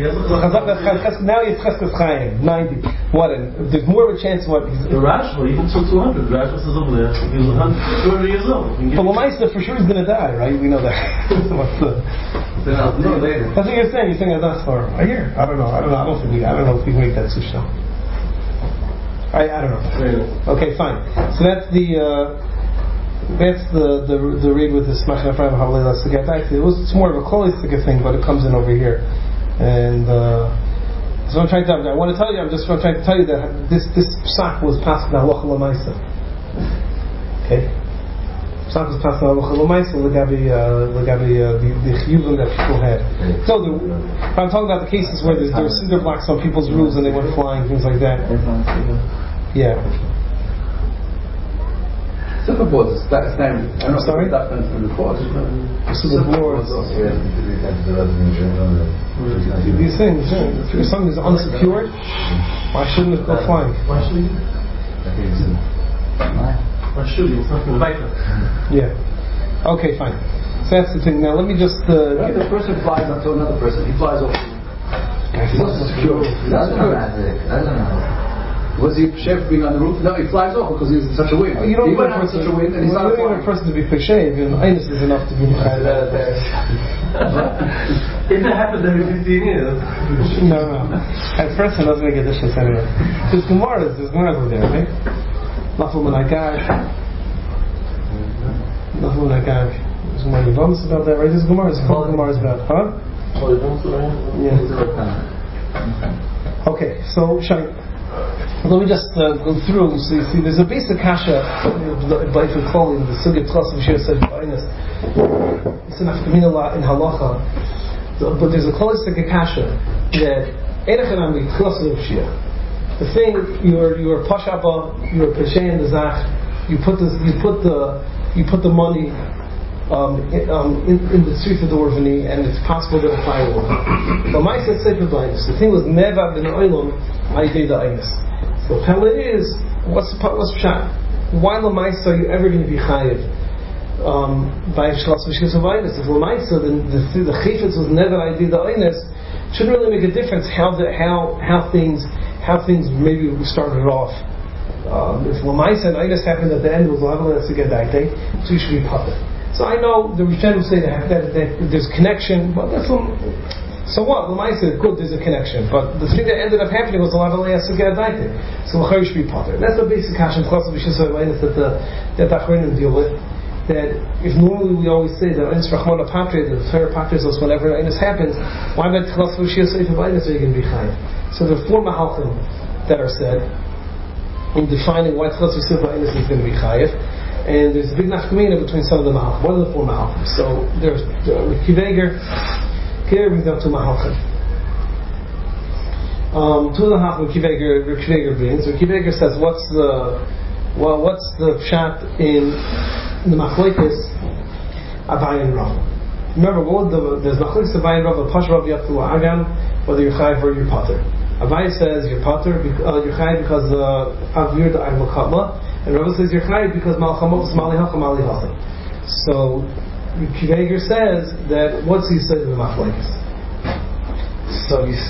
Now he has cheskes chayim, 90. What? And there's more of a chance. What?
The Rashba even took 200. The Rashba says over there he was 130 years old.
But Lamaisa for sure is going to die, right? We know that.
No, later.
That's what you're saying. You're saying that's for a year. I don't know. I don't know if we can make that sushna. I don't know. Okay, fine. So that's the read with the Machlek Ephraim Havlela Sugat. It's more of a holistic thing, but it comes in over here. And so I'm trying to. I want to tell you. I'm trying to tell you that this psak was passed by Halacha L'Maisa. Okay. Psak was passed by Halacha L'Maisa. Legabi the chiyuvim that people had. So I'm talking about the cases where there were cinder blocks on people's roofs and they went flying, things like that. Yeah.
Super boards is that standard. I'm sorry? That fence from the boards.
Super boards. These things, if something is unsecured, why shouldn't it go flying?
Why should you? Why should you? It's not going to bite them.
Yeah. Okay, fine. So that's the thing. Now let me just...
the person flies onto another person. He flies off. He's not secure.
That's not magic. I don't know.
Was he chef being on the roof? No, he flies off because he's in such a wind.
You don't
want such a wind, and he's not
a person to be peshev. Einus is enough to be peshev.
If it happened every 15 years.
No. At first, it doesn't make a difference anyway. There's Gemaras over there, right? Lafel Menagav. There's Gemara Yevamos about that, right? There's Gemaras. A couple Gemaras about, huh? Okay, so Shai, let me just go through. So you see, there's a basic kasha by Choli in the Sugya Tchas of Shir Sej B'Ainis. It's an afkamina lot in halacha, but there's a classic kasha that Einachanami Tchas of Shir. The thing you're pashaba, you're peshay in the zach. You put the money in the street of the Orvani, and it's possible that a fire will come. But my says Sefer B'Ainis. The thing was never been oilam my day the Ainis. So Pella is what's pshat? Why lamaisa are you ever going to be chayiv by shlas v'shkis of Ainis? If lamaisa, then the chayfetz was never idea the Ainis. Shouldn't really make a difference how things maybe started off. If lamaisa and Ainis happened at the end, it was level to get that day, so you should be putter. So I know the Rishonim say that there's connection, but that's so what? Lamaisa, good, there's a connection, but the thing that ended up happening was a lot of layas to get daite. So you should be potter. That's the basic kasha in Chlas V'Shis that Achronim deal with. That if normally we always say that Einis Rachmana Patre, the Torah Patres us whenever Einis happens, why not Chlas V'Shis Eifer B'Einis are you going to be chayiv? So there are 4 mahalchim that are said in defining why Chlas V'Shis B'Einis is going to be chayiv. And there's a big nafkamina between some of the mahalchim. What are the 4 mahalchim? So there's Kiveger. Here brings down 2 mahalchim. 2 of the mahalchim Kiveger brings. Kiveger says, what's the pshat in the machlokes Abaye and Rav? Remember, there's machlokes Abaye and Rav. Pash Rav Yaftu Agam, whether you're chayiv or you're pater. Abaye says you're pater, you're chayiv because Avir the Agam Katla. And Rava says you're chayiv because Malchamot is Malihacha. So Kiveger says that what's he said in the machlokes? So he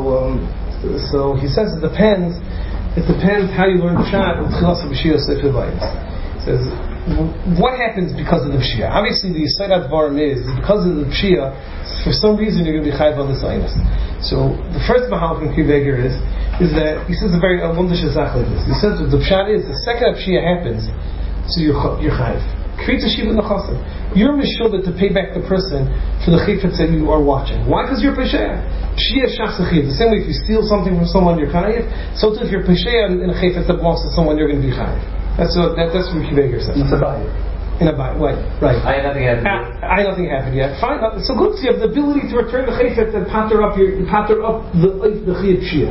says it depends how you learn Pshat with Chilas B'Shia Sefer B'Ainis. Says what happens because of the Pshia? Obviously the Yisayat Dvarim is because of the Pshia. For some reason you're going to be chayiv on this Ainis. So the first mahal from Kiveger is that he says a very wonderful zach like this. He says that the pshat is the second Pshia happens, so you're chayiv. Creates a shiva nechasim. You're mishubah to pay back the person for the chayfetz that you are watching. Why? Because you're pesheya. Pshia shach sechiv. The same way if you steal something from someone, you're chayiv. So too if you're pesheya in a chayfetz that belongs to someone, you're going to be chayiv. That's what Kiveger says.
It's a buyer.
In a buy, right.
Nothing
happened yet. Fine. So good. So you have the ability to return the chayfetz and patter up the chayv pshia,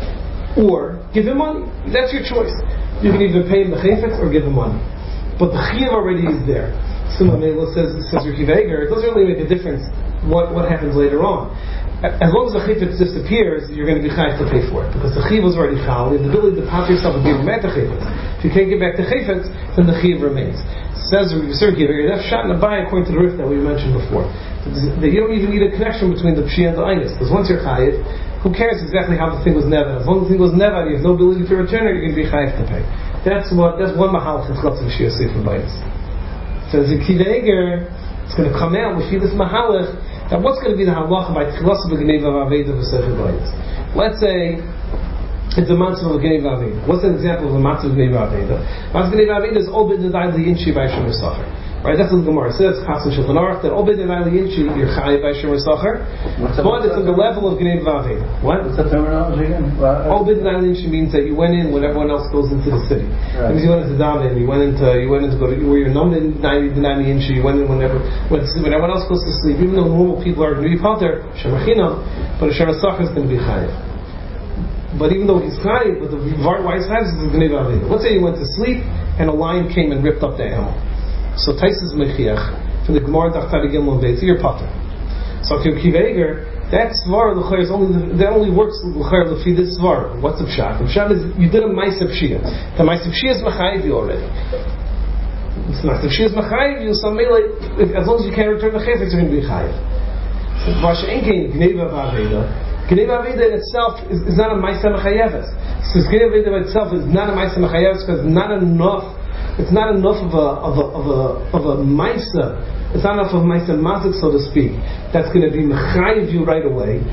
or give him money. That's your choice. You can either pay him the chayfetz or give him money, but the chiyuv already is there. Sima Mela says Kiveger, it doesn't really make a difference what happens later on. As long as the chayfetz disappears, you're going to be chayiv to pay for it because the chiyuv was already chal. You have the ability to patter yourself and give him back the chayfetz. If you can't give back the chayfetz, then the chiyuv remains. Says Kiveger, that's shot in a buy according to the rif that we mentioned before. That you don't even need a connection between the pshia and the ainis because once you're chayiv, who cares exactly how the thing was never? As long as the thing was never, you have no ability to return it, you're going to be chayiv to pay. That's one mahal in Chutz V'Shia Sefer B'Ainis. Says the Kiveger, it's going to come out with this mahalach. Now, what's going to be the halacha by Tchilas B'Gneva V'Aveda V'Sefer B'Ainis? Let's say it's a matzah of Gneva V'Aveda. What's an example of a matzah of Gneva V'Aveda? Matzah of Gneva V'Aveda is Obed Nedai L'Yinchi by Shomer Sacher. Right, that's what the Gemara says. Chassan Shulchan Aruch that Obed Nedai L'Yinchi you're chayiv by Shomer Sacher, but it's on the level of Gneva V'Aveda. What's
the terminology again?
Obed Nedai L'Yinchi means that you went in when everyone else goes into the city. That means you went into Daven, you went in to go to where you're known in Dinami Yinchi. You went in when everyone else goes to sleep. Even though normal people are going to be pater Shomer Chinam, but a Shomer Sacher is going to be chayiv. But even though he's chayiv, but the wise chayiv is Gneva V'Aveda. Let's say you went to sleep and a lion came and ripped up the animal. So Taisus Mechiach from the Gemara Dachtari Gimel Veit, you're pater. So Kiveger, that svar l'chayr is that only works l'chayr l'fi this svar. What's the pshat? The pshat is you did a ma'aseh pshia. The ma'aseh pshia is mechayiv you already. It's not the pshia is mechayiv you. So as long as you can't return the chayfetz, you're going to be chayiv. So Vasha Enkein Gneva V'Aveda. Gneva V'Aveda in itself is not a ma'aseh mechayeves. So Gneva V'Aveda in itself is not a ma'aseh mechayeves because it's not enough of a ma'aseh. It's not enough of ma'aseh mazik, so to speak. That's going to be mechayiv you right away.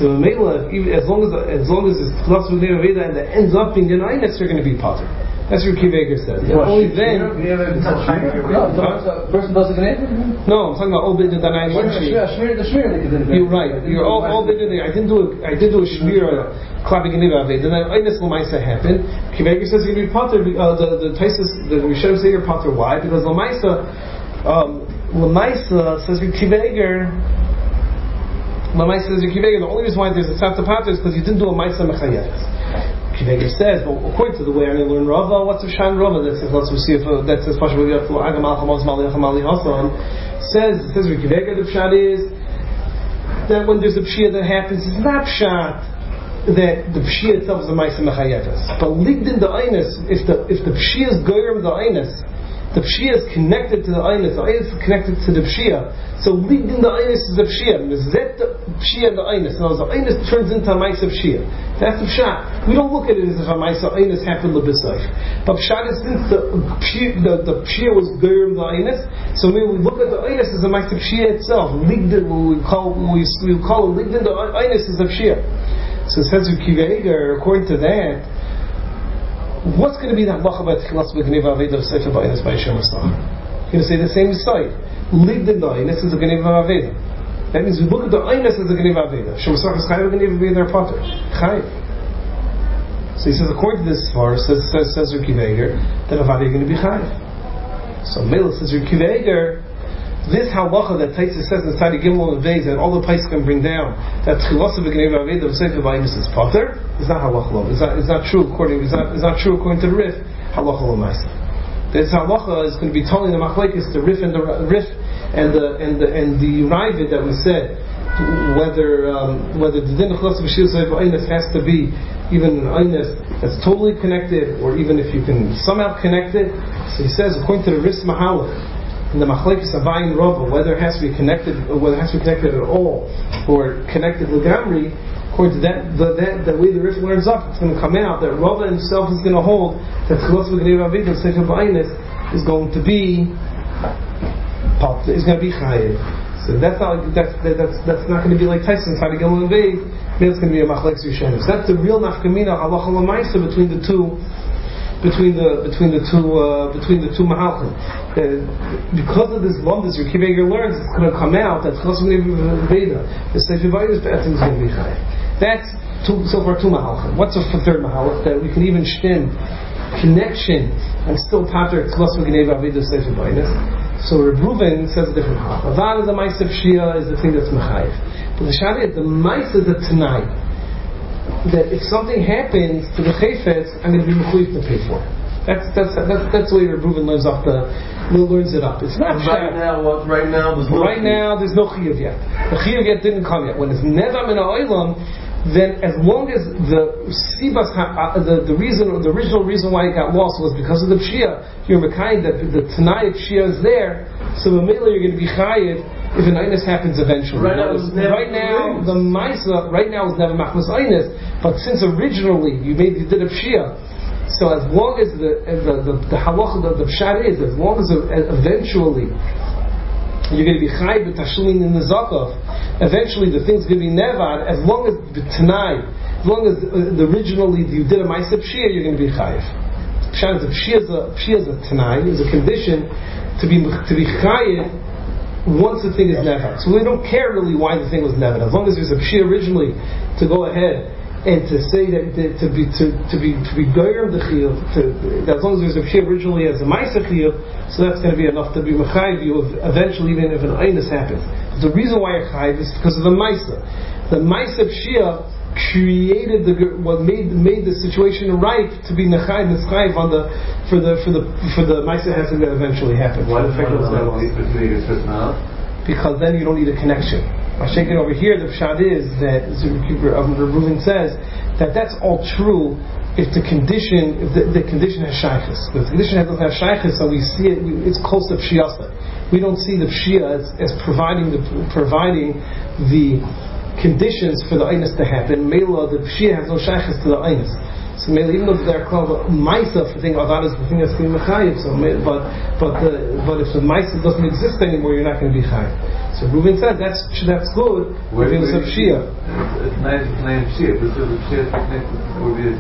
So Mela, as long as it's Tchilas V'Gnei Aveda and it ends up being an Einus, you're going to be Potter. That's what Kiv Eger said. Only then.
Person doesn't get anything?
No, I'm talking about Obed and Danai. You're right. You're all did it. I did do a shmir klapping in Aved, and then Einus Lamaisa happened. Kiv Eger says you're going to be Potter. The Taisus, the Rishonim say you're Potter. Why? Because Lamaisa says Kiv Eger. Lamaisa says Kiv Eger. The only reason why there's a Tzavta Potter is because you didn't do a Maisa Mechayefes. Kiv Eger says, well, according to the way I'm going to learn Rava, what's a Shan Rava? That says, let's see if that says Pasha Agam Al Chamos Mali Chamali Hasan says Kiv Eger. The pshat is that when there's a pshia that happens, it's not pshat that the pshia itself is a Maisa Mechayefes. But ligdin the Einus, if the pshia is goyim the Einus, the pshia is connected to the Einus is connected to the pshia. So ligdin the Einus is the pshia. Mizet the pshia and the Einus. Now the Einus turns into a Maisa pshia. That's the pshat. We don't look at it as if a Maisa Einus happened l'bisayf. But pshat is since the pshia was goyim the Einus, so when we look at the Einus as a Maisa pshia itself. Ligdin, we call it ligdin the Einus is a pshia. So it says with Kiv Eger, according to that, what's going to be the halacha about Tchilas V'Gnei Aveda of Sefer Ba'inus by Hashem Asach? You're going to say the same side. Ligdin the Einus is a Gnei Aveda. That means we look at the Einus as a Gnei Aveda. Hashem Asach is Chayiv Gnei Aveda or Potter. Chayiv. So he says, according to this verse, says Kiv Eger, that Avada you're going to be Chayiv. So Mela says Kiv Eger, this halacha that Taisus says inside the Gimel and Vez that all the Pais can bring down that Tchilas V'Gnei Aveda of Sefer Ba'inus is Potter is not halacha. It's not true according to the Rif. Halacha l'maisa. This halacha is going to be telling the machlekes the Rif and the Ravid that we said whether the din of Tchilas V'Einus has to be even an Einus that's totally connected, or even if you can somehow connect it. So he says according to the Rif Mahalach in the machlekes Avai and Rava, whether it has to be connected or whether it has to be connected at all or connected legamri. According to the way the Rif learns up, it's going to come out that Rava himself is going to hold that Tchilas V'Gnei Aveda Sefer Ba'inus is going to be chayiv. So that's not going to be like Tyson trying to go in vague. Maybe it's going to be a machlekes Rishonim. So that's the real nafkamina halacha l'maisa between the two mahalchim. Because of this lumdus, Kiv Eger learns, it's going to come out that Tchilas V'Gnei Aveda the Sefer Ba'inus is going to be chayiv. That's so far two mahalchim. What's a third mahalch that we can even shtin connection and still pater Tchilas V'Gnei Aveda Sefer Ba'inus? So Reb Reuven says a different halach. Avad the Maisa Pshia is the thing that's mechayiv, but the Shari is the Maisa is a Tanai. That if something happens to the Chayfetz, I'm going to be mechuyev to pay for it. That's the way Reb Reuven learns it up. It's not
right now.
There's no chiyuv yet. The chiyuv yet didn't come yet. When it's never min ha'olam, then as long as the original reason why it got lost was because of the pshia, you're mekayim that the tanai pshia is there, so immediately you're going to be chayiv if an einus happens eventually. Right now the maisa is never machmas einus, but since originally you did a pshia, so as long as the halacha the pshat is, as long as eventually you're going to be chayiv b'tashlin in the zakaf, eventually the thing's going to be nevad, as long as the tanai, as long as originally you did a ma'aseh pshia, you're going to be chayiv. Pshia is a tanai, is a condition to be chayiv once the thing is nevad. So we don't care really why the thing was nevad, as long as there's a pshia originally to go ahead and to say that to be goyim the chiyuv, as long as there's a pshia originally as a ma'aseh chiyuv, so that's going to be enough to be mechayiv you eventually, even if an einus happens. But the reason why you're chayiv is because of the ma'aseh. The ma'aseh pshia created what made the situation right to be mechayiv on for the ma'aseh has to eventually happen.
Why the fact that
because then you don't need a connection. I shake it over here. The pshat is that Reuven says that's all true if the condition has shaychus. If the condition doesn't have shaychus, so we see it. It's close to pshiyasa. We don't see the pshia as providing the conditions for the einus to happen. Mela, the pshia has no shaychus to the einus. So maybe even though they're called Maisa, I think that is the thing that's being Mechayiv. So, but if the Maisa doesn't exist anymore, you're not going to be Chayiv. So Reuven said that's good. If it was of Shia.
It's nice name Shia. This is Shia would be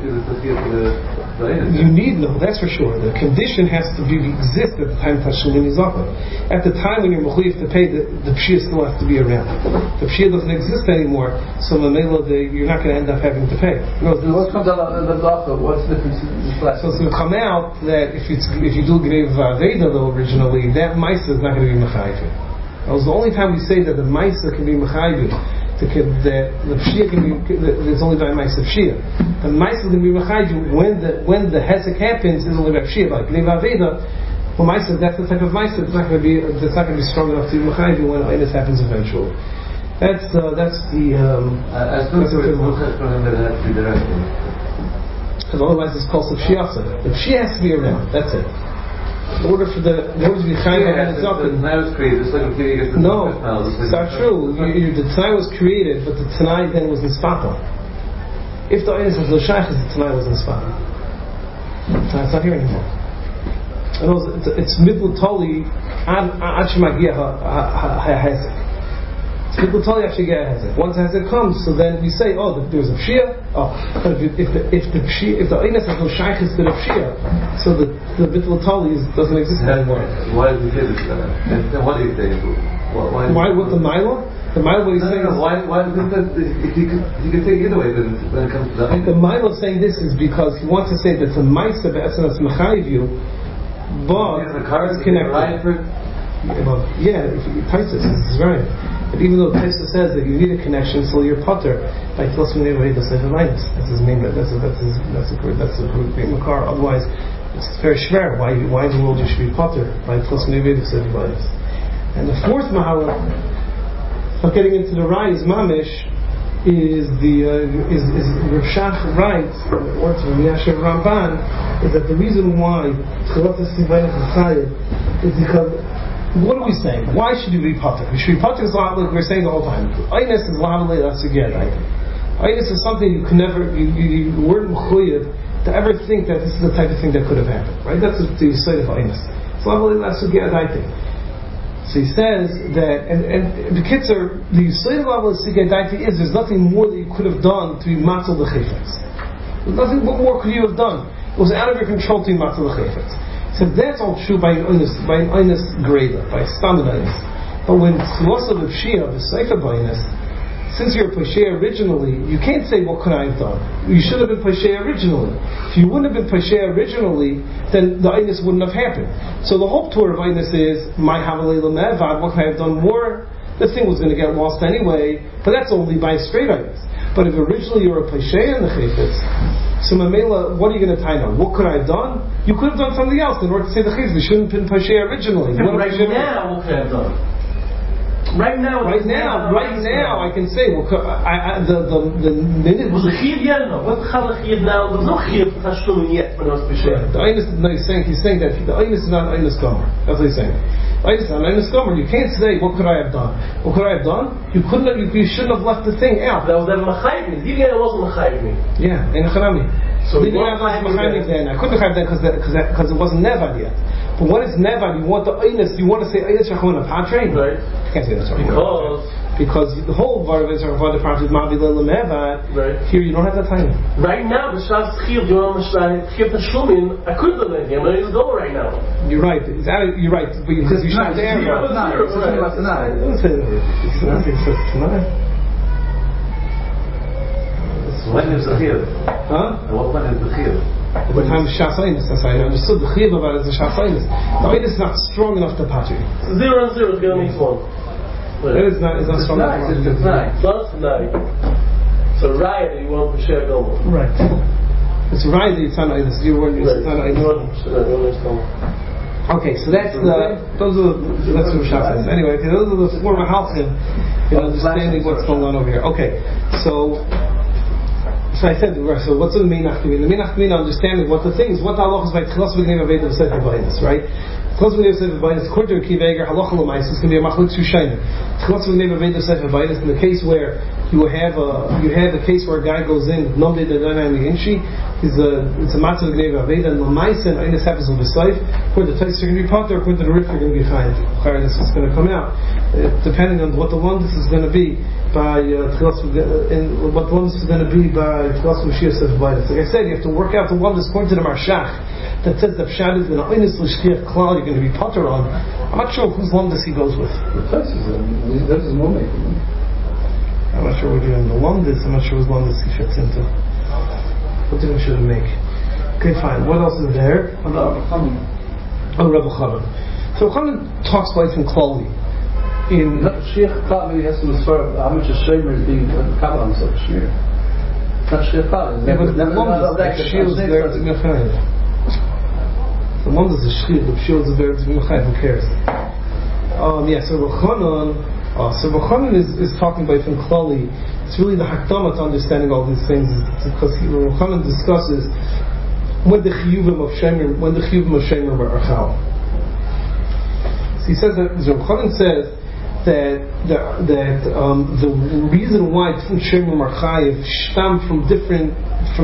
you need no, that's for sure. The condition has to exist at the time Tashlumin is offered. At the time when you're mechuyev to pay, the pshia still has to be around. The pshia doesn't exist anymore, so you're not going to end up having to pay.
No, what comes out of the bracha? What's the difference in the class?
So it's going to come out that if you do Gnei Veda though originally, that Maisa is not going to be mechayiv. That was the only time we say that the Maisa can be mechayiv. That the pshia can be, it's only by Maisa Pshia. The Maisa can be mechayiv when the hezek happens is only by Pshia. Like Gnei Veda, well, Maisa, that's the type of Maisa. It's not going to be strong enough to be mechayiv when this happens eventually. That's the.
As long as it's for him, that has to be the rest of it.
Because otherwise, it's called Pshia. The Pshia has to be around. That's it. In order to be chayiv on the Zaken.
The Tanai was created just like the gets the
no, it's not true. The Tanai was created, but the Tanai then was in Spata. If the Einis has no shaykhs, the Tanai was in Spata. The Tanai's not here anymore. It's mitlu toli ad shemagia ha'hezek. It's mitlu toli ad shemagia ha'hezek. Once hezek comes, so then we say, there's a pshia. But if the Einis has no shaykhs to the pshia, so the mitlu toli doesn't exist anymore.
Why does he say this? What do you say?
Why with the Mila? The Mila, what he's saying is...
Why if he could say either way when it comes to that?
The Mila saying this is because he wants to say that the Maisa be'etzem that's mechayiv you, but it's connected. Yeah, Taisa says this is right. But even though Taisa says that you need a connection, so you're potter by Tlosim Nevaid the Sefer Minus. That's his name. That's a great makar. Otherwise, it's very schwer. Why in the world you should be potter by Tlosim Nevaid the Sefer Minus? And the fourth mahala of getting into the Ray's Mamish is Rav Shach writes, or to Yasher Ramban, is that the reason why Tchilas Sivayin is because, what are we saying? Why should you be potter? We should be potter is like we're saying the whole time. Einis is lavalei that's again, right? Einis is something you can never, you weren't mechuyev to ever think that this is the type of thing that could have happened, right? That's the side of Einis. It's lavalei that's again, I think. So he says that, and the kids are, the Yisrael level of Sigay Daiti is, there's nothing more that you could have done to be Matzal the Chayfetz. What more could you have done? It was out of your control to be Matzal the Chayfetz. So that's all true by an honest grader, by a standard honest. But when Tchilos of Shia, the Sefer B'Inus, since you're a Pasheh originally, you can't say, what could I have done? You should have been Pasheh originally. If you wouldn't have been Pasheh originally, then the Einus wouldn't have happened. So the whole tour of Einus is, my Havalei L'Mevad, what could I have done more? The thing was going to get lost anyway, but that's only by straight Einus. But if originally you were a Pasheh in the Chayfetz, so Mamela, what are you going to tie on? What could I have done? You could have done something else in order to say the Chayfetz. You shouldn't have been Pasheh originally.
Right now, what could I have done? Right now, I
can say, well, the minute
was the chiyuv yet? No, what's the chiyuv now? There's no chiyuv for tashlumin yet when I was b'shem.
The Einus, no, he's saying that the Einus is not Einus Gomer. That's what he's saying. Einus is not Einus Gomer. You can't say, what could I have done? What could I have done? You shouldn't have left the thing out.
That was never mechayiv me. Even it wasn't mechayiv me.
Yeah, in Chanami. So you didn't have mechayiv then. I couldn't have that because it wasn't nevad yet. But when it's nevad, you want the Einus. You want to say Einus Rachman of Patre?
Right.
You can't say that.
Because
the whole part of it is Rachman of Patre is Mavi Le'Lemevad.
Right.
Here you don't have that time.
Right now, the Shas Chiyuv, you want to Chiyuv Tashlumin, I could have done anything. I'm ready to go right now.
You're right. You're right. But you should have to air.
It's about tonight.
Don't say that. It's tonight.
When is the chiyuv?
Huh?
What when is the chiyuv?
What time is Shas Einus? That's I understood the chiyuv about it is the Shas Einus. The Einus is not strong enough to patch it.
0 and 0 is going to make one.
It is not strong enough.
It's tonight. It's a riot that you want to share Gomer.
Right. It's a riot that you turn Einus. You weren't used to turn Einus. Okay, so that's that's what Shas Einus. Anyway, those are the four mahalchim in understanding what's going on over here. Okay, so I said, so what's the main achmina? The main achmina understanding what the things, what the halachas by Tchilas V'Gnei V'Aved of Sefer B'Inus, right? Tchilas V'Gnei V'Sefer B'Inus, according to Akiva Eiger, halacha l'mais, it's going to be a machlok Shushanim. Tchilas V'Gnei V'Aved of Sefer B'Inus, in the case where you have a case where a guy goes in, Nomdei D'Adonai Mi'inshi, it's a matter of Gneva Aveda, and Lamaisa and Einis happens on the side. According to the Tais, you're going to be Potter, according to the Rif, you're going to be Chayiv. This is going to come out, depending on what the Londis is going to be by what the Londis is going to be by Tchilas Mashiach Sefer Bainis. Like I said, you have to work out the Londis according to the Marshach that says that Pshat is going to Einis L'Shkiach Klal, you're going to be Potter on. I'm not sure whose Londis he goes with.
The Tais is more making.
I'm not sure we're doing the Londis. I'm not sure whose Londis he fits into. What difference should it make? Okay, fine. What else is there?
Rabbi Chanan.
Oh, Rabbi Chanan. So Chanan talks about from Klali. In
Sheikh Klal maybe has to refer how much a Shemer is being Kabbalah himself. Shmir. It's not Sheikh Klal.
Yeah, but the Londis, the Shields there to be Mechayiv. The Londis is Shield, the Shields are there to be Mechayiv. Who cares? Yes, so Rabbi Chanan. So Rabbi is talking about from Klali. It's really the Hakdama to understanding all these things, because Rabbi Chanan discusses when the Chiyuvim of Shemer were Archal. So he says that Rabbi Chanan says that the reason why different Shemer are Chayiv stem from different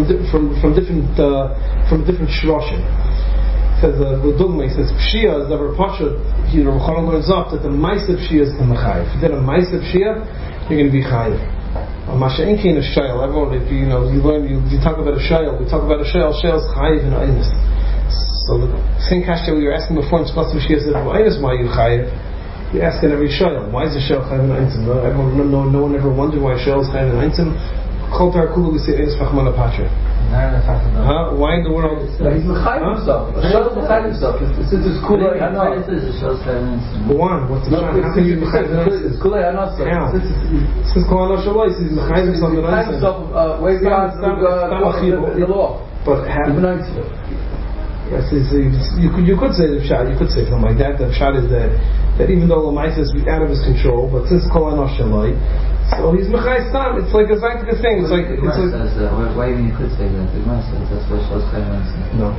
shroshim. Says the Dugma, he says Pshia is never Pasha. He Rabbi Chanan learns up that the Ma'aseh Pshia is the Mechayiv. If you did a Ma'aseh Pshia, you're going to be Chayiv. Masha'en Kein a Shayel. Everyone, if you talk about a Shayel. We talk about a Shayel. Shayel's Chayiv and Einis. So the same question we were asking before in Tchilas Mashiach said, Einis, why are you Chayiv? You ask in every Shayel, why is the Shayel Chayiv and Einis? No one ever wondered why Shayel's Chayiv and Einis. Kol Tar Kulu we say Einis Fachmana Patra. Why in the world?
He's Mechayiv himself. Shayel Mechayiv himself. Since it's Kulei Hanas.
Go on. What's the shot? How can you be Mechayiv Hanas?
It's Kulei Hanas.
How? Since Kol Hanas Shalai, he's Mechayiv himself in Einis.
Way beyond the law.
But yes, you could say the Pshat. You could say something like that. The Pshat is that even though Lamaisa is out of his control, but since Kol Hanas Shalai, so he's Mechai Stam. It's like a good thing. It's like
why even you could say that? The Gemara says that's why Shos Chayiv.
No.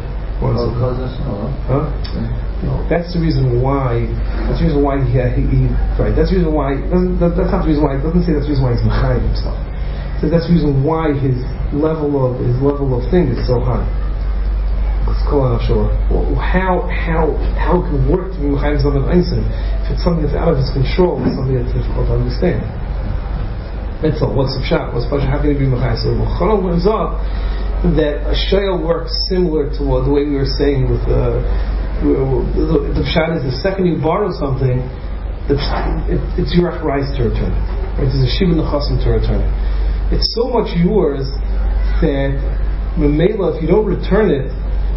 No. That's the reason why. That's the reason why he right. That's the reason why. That's not the reason why. It doesn't say that's the reason why he's Mechai himself. It says that's the reason why his level of thing is so high. Let's call it how it can work to be Mechai himself in Einstein if it's something that's out of his control? It's something that's difficult to understand. That's all. What's the Pshat? What's Pshat? How can it be Mechai? So Chanan learns up that a Shayel works similar to the way we were saying with the Pshat is the second you borrow something, it's your rights to return it. Right? It's a Shiva Nechasim to return it. It's so much yours that Memela, if you don't return it,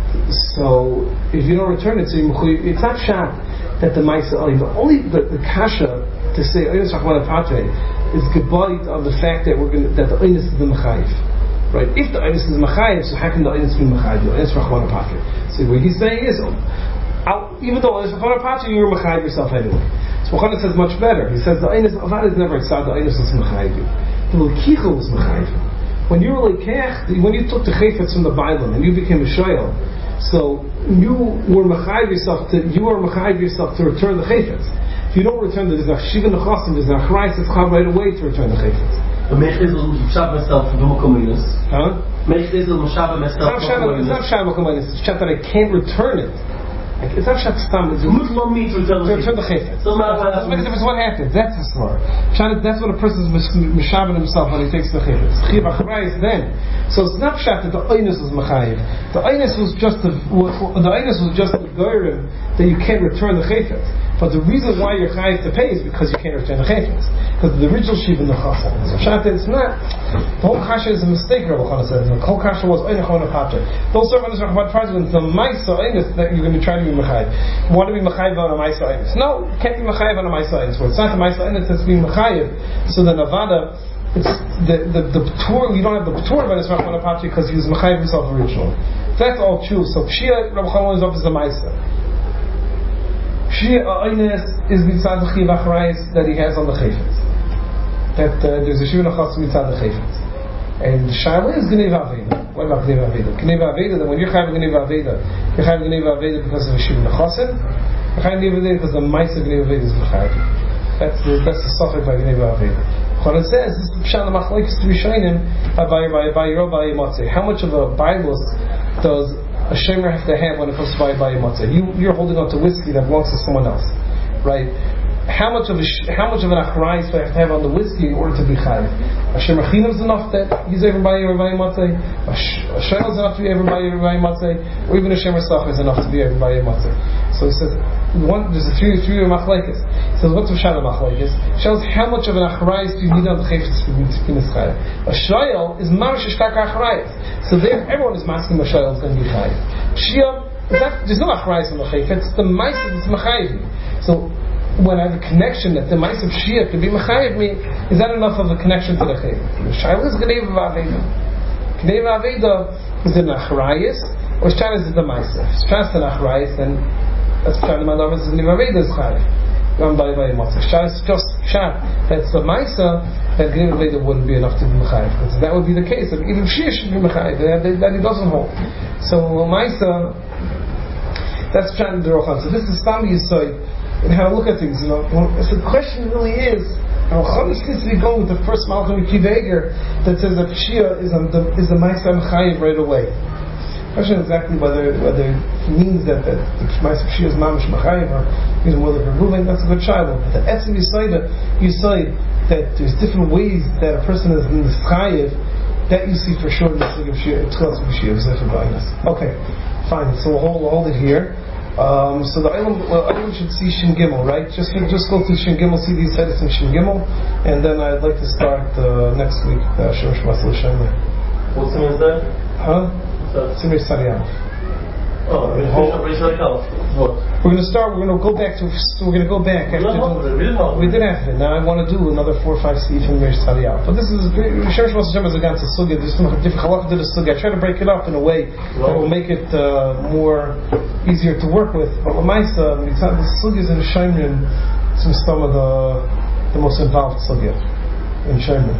so it's not Pshat that the Maisa only the Kasha to say Einis Rachmana Patre is gebayit of the fact that that the Einis is the Mechayiv. Right? If the Einis is Mechayiv, so how can the Einis be Mechayiv? Einis Rachmana Patre. So what he's saying is, even though Einis Rachmana Patre, you're Mechayiv yourself anyway. So Chanan says much better. He says the Einis Avad is never excited. The Einis is Mechayiv. The Lekicha was Mechayiv. When you were when you took the Chayfetz from the Bible and you became a Shayel, so you were Mechayiv yourself to return the Chayfetz. If you don't return there's a Shiva Nechasim, there's a Achrayis that's come right away to return the Chayfetz.
The Mechizl Mashab myself from Mokominus. Mechizl Mashab myself from Mokominus. It's not Mashab Mokominus. It's Pshat that I can't return it. It's not Pshat Stam. It's Muslim me to return the Chayfetz. So doesn't make a difference what happens. That's the story. That's what a person is Mashabing himself when he takes the Chayfetz. Chiv Achrayis then. So it's not Pshat that the Einis was Mechayiv. The Einis was just the Goyrim that you can't return the Chayfetz. But the reason why you're chayiv to pay is because you can't return the chayfetz. Because the original shiva in the chassan. So Pshat is not. The whole kasha is a mistake. Rabbi Chanan says the whole kasha was Einis Rachmana Patre. Don't serve Einis Rachmana Patre when it's the Ma'aseh Einis that you're going to try to be mechayiv. You want to be mechayiv on a Ma'aseh Einis? No, you can't be mechayiv on a Ma'aseh Einis. Well, it's not the Ma'aseh Einis that's being mechayiv. So the Nevada, it's the Ptur. You don't have the Ptur of Einis Rachmana Patre because he was mechayiv himself originally. That's all true. So Pshia Rabbi Chanan is up as the Ma'aseh. Shia Einis is mitzad the Chiv Achrayis that he has on the Chayfetz. That there's a Shiva Nechasim mitzad the Chayfetz. And the Shaila is Gneva Aveda. What about Gneva Aveda? Gneva Aveda, that when you're Chayav Gneva Aveda, you're Chayav Gneva Aveda because of the Shiva Nechasim. You're Chayav Gneva Aveda because the Ma'aseh Gneva Aveda is Mechayiv. That's the suffix by Gneva Aveda. When it says this is Pshat Machlokes to Rishonim how much of a bailus does a shomer have to have when it comes to Bayi Matzah? You're holding on to whiskey that belongs to someone else, right? How much of an achrayus do I have to have on the whiskey in order to be chayiv? A shomer chinam is enough that he's ever Bayi Matzah. A shayl is enough to be ever Bayi Matzah, or even a shomer sach is enough to be ever Bayi Matzah. So he says, there's a three machlokes. He says, what's the pshat of machlokes? Shows how much of an achrayus do you need on the chayfetz to be chayiv. A shayl is mamash shkak achrayus. So there, everyone is masking a shayl is going to be chayiv. Shia, there's no achrayus on the chayfetz. It's the ma'aseh that's mechayiv me. So when I have a connection that the ma'aseh of shia could be mechayiv me, is that enough of a connection to the chayfetz? The shayl is gnei v'aveda. Gnei v'aveda is an achrayus, or shayl is the ma'aseh. If shayl is an achrayus, then that's pshat. The madam is gnei v'aveda is chayiv. Shah is just Shah. That's the Maisa that Gnei V'aveda wouldn't be enough to be Mechayiv, because that would be the case. Even Shia should be Mechayiv, that he doesn't hold. So Maisa, that's Pshat in the Rochan. So this is Stam Yisai and how to look at things. So the question really is, Rochan seems to be going with the first Malcham Kiveger that says that Shia is the Maisa Mechayiv right away. The question is exactly whether it means that the Ma'aseh Shia is mamish machayiv or he's more like a ruling. That's a good child. But the etzim you say that there's different ways that a person is in the chayiv. That you see for sure in the Sugya of Shia, Tchilas of Shia, Zefir B'Ainas. Okay, fine. So we'll hold it here. So the Eilam should see Shin Gimel, right? Just go to Shin Gimel, see these hadiths in Shin Gimel, and then I'd like to start next week. Shem Shmas L'Shem.
What's the name of that?
Huh? Simir Sariyah.
Oh, what?
We're going to go back to. We're going to go back after. We did have it. Now I want to do another 4 or 5 seeds from Mir Sariyah. But this is Sherish Hashem is against the sugya. There's some different halakha to the sugya. I try to break it up in a way that will make it more easier to work with. But Lamaisa, the sugyas in Shemrim, some of the most involved sugya in Shemrim.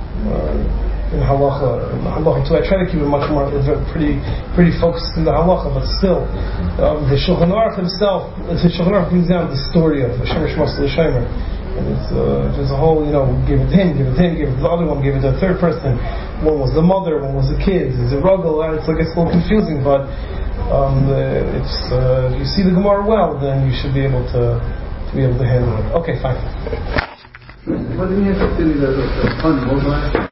In halacha too. I try to keep it much more pretty focused in the halacha, but still, the Shulchan Aruch himself, the Shulchan Aruch brings down the story of Shemer Shmas L'Shemer, and there's a whole, give it to him, give it to the other one, give it to the third person. One was the mother, one was the kids. It's a ruggle. It's a little confusing, but if you see the Gemara well, then you should be able to handle it. Okay, fine.
What do you mean to the fun?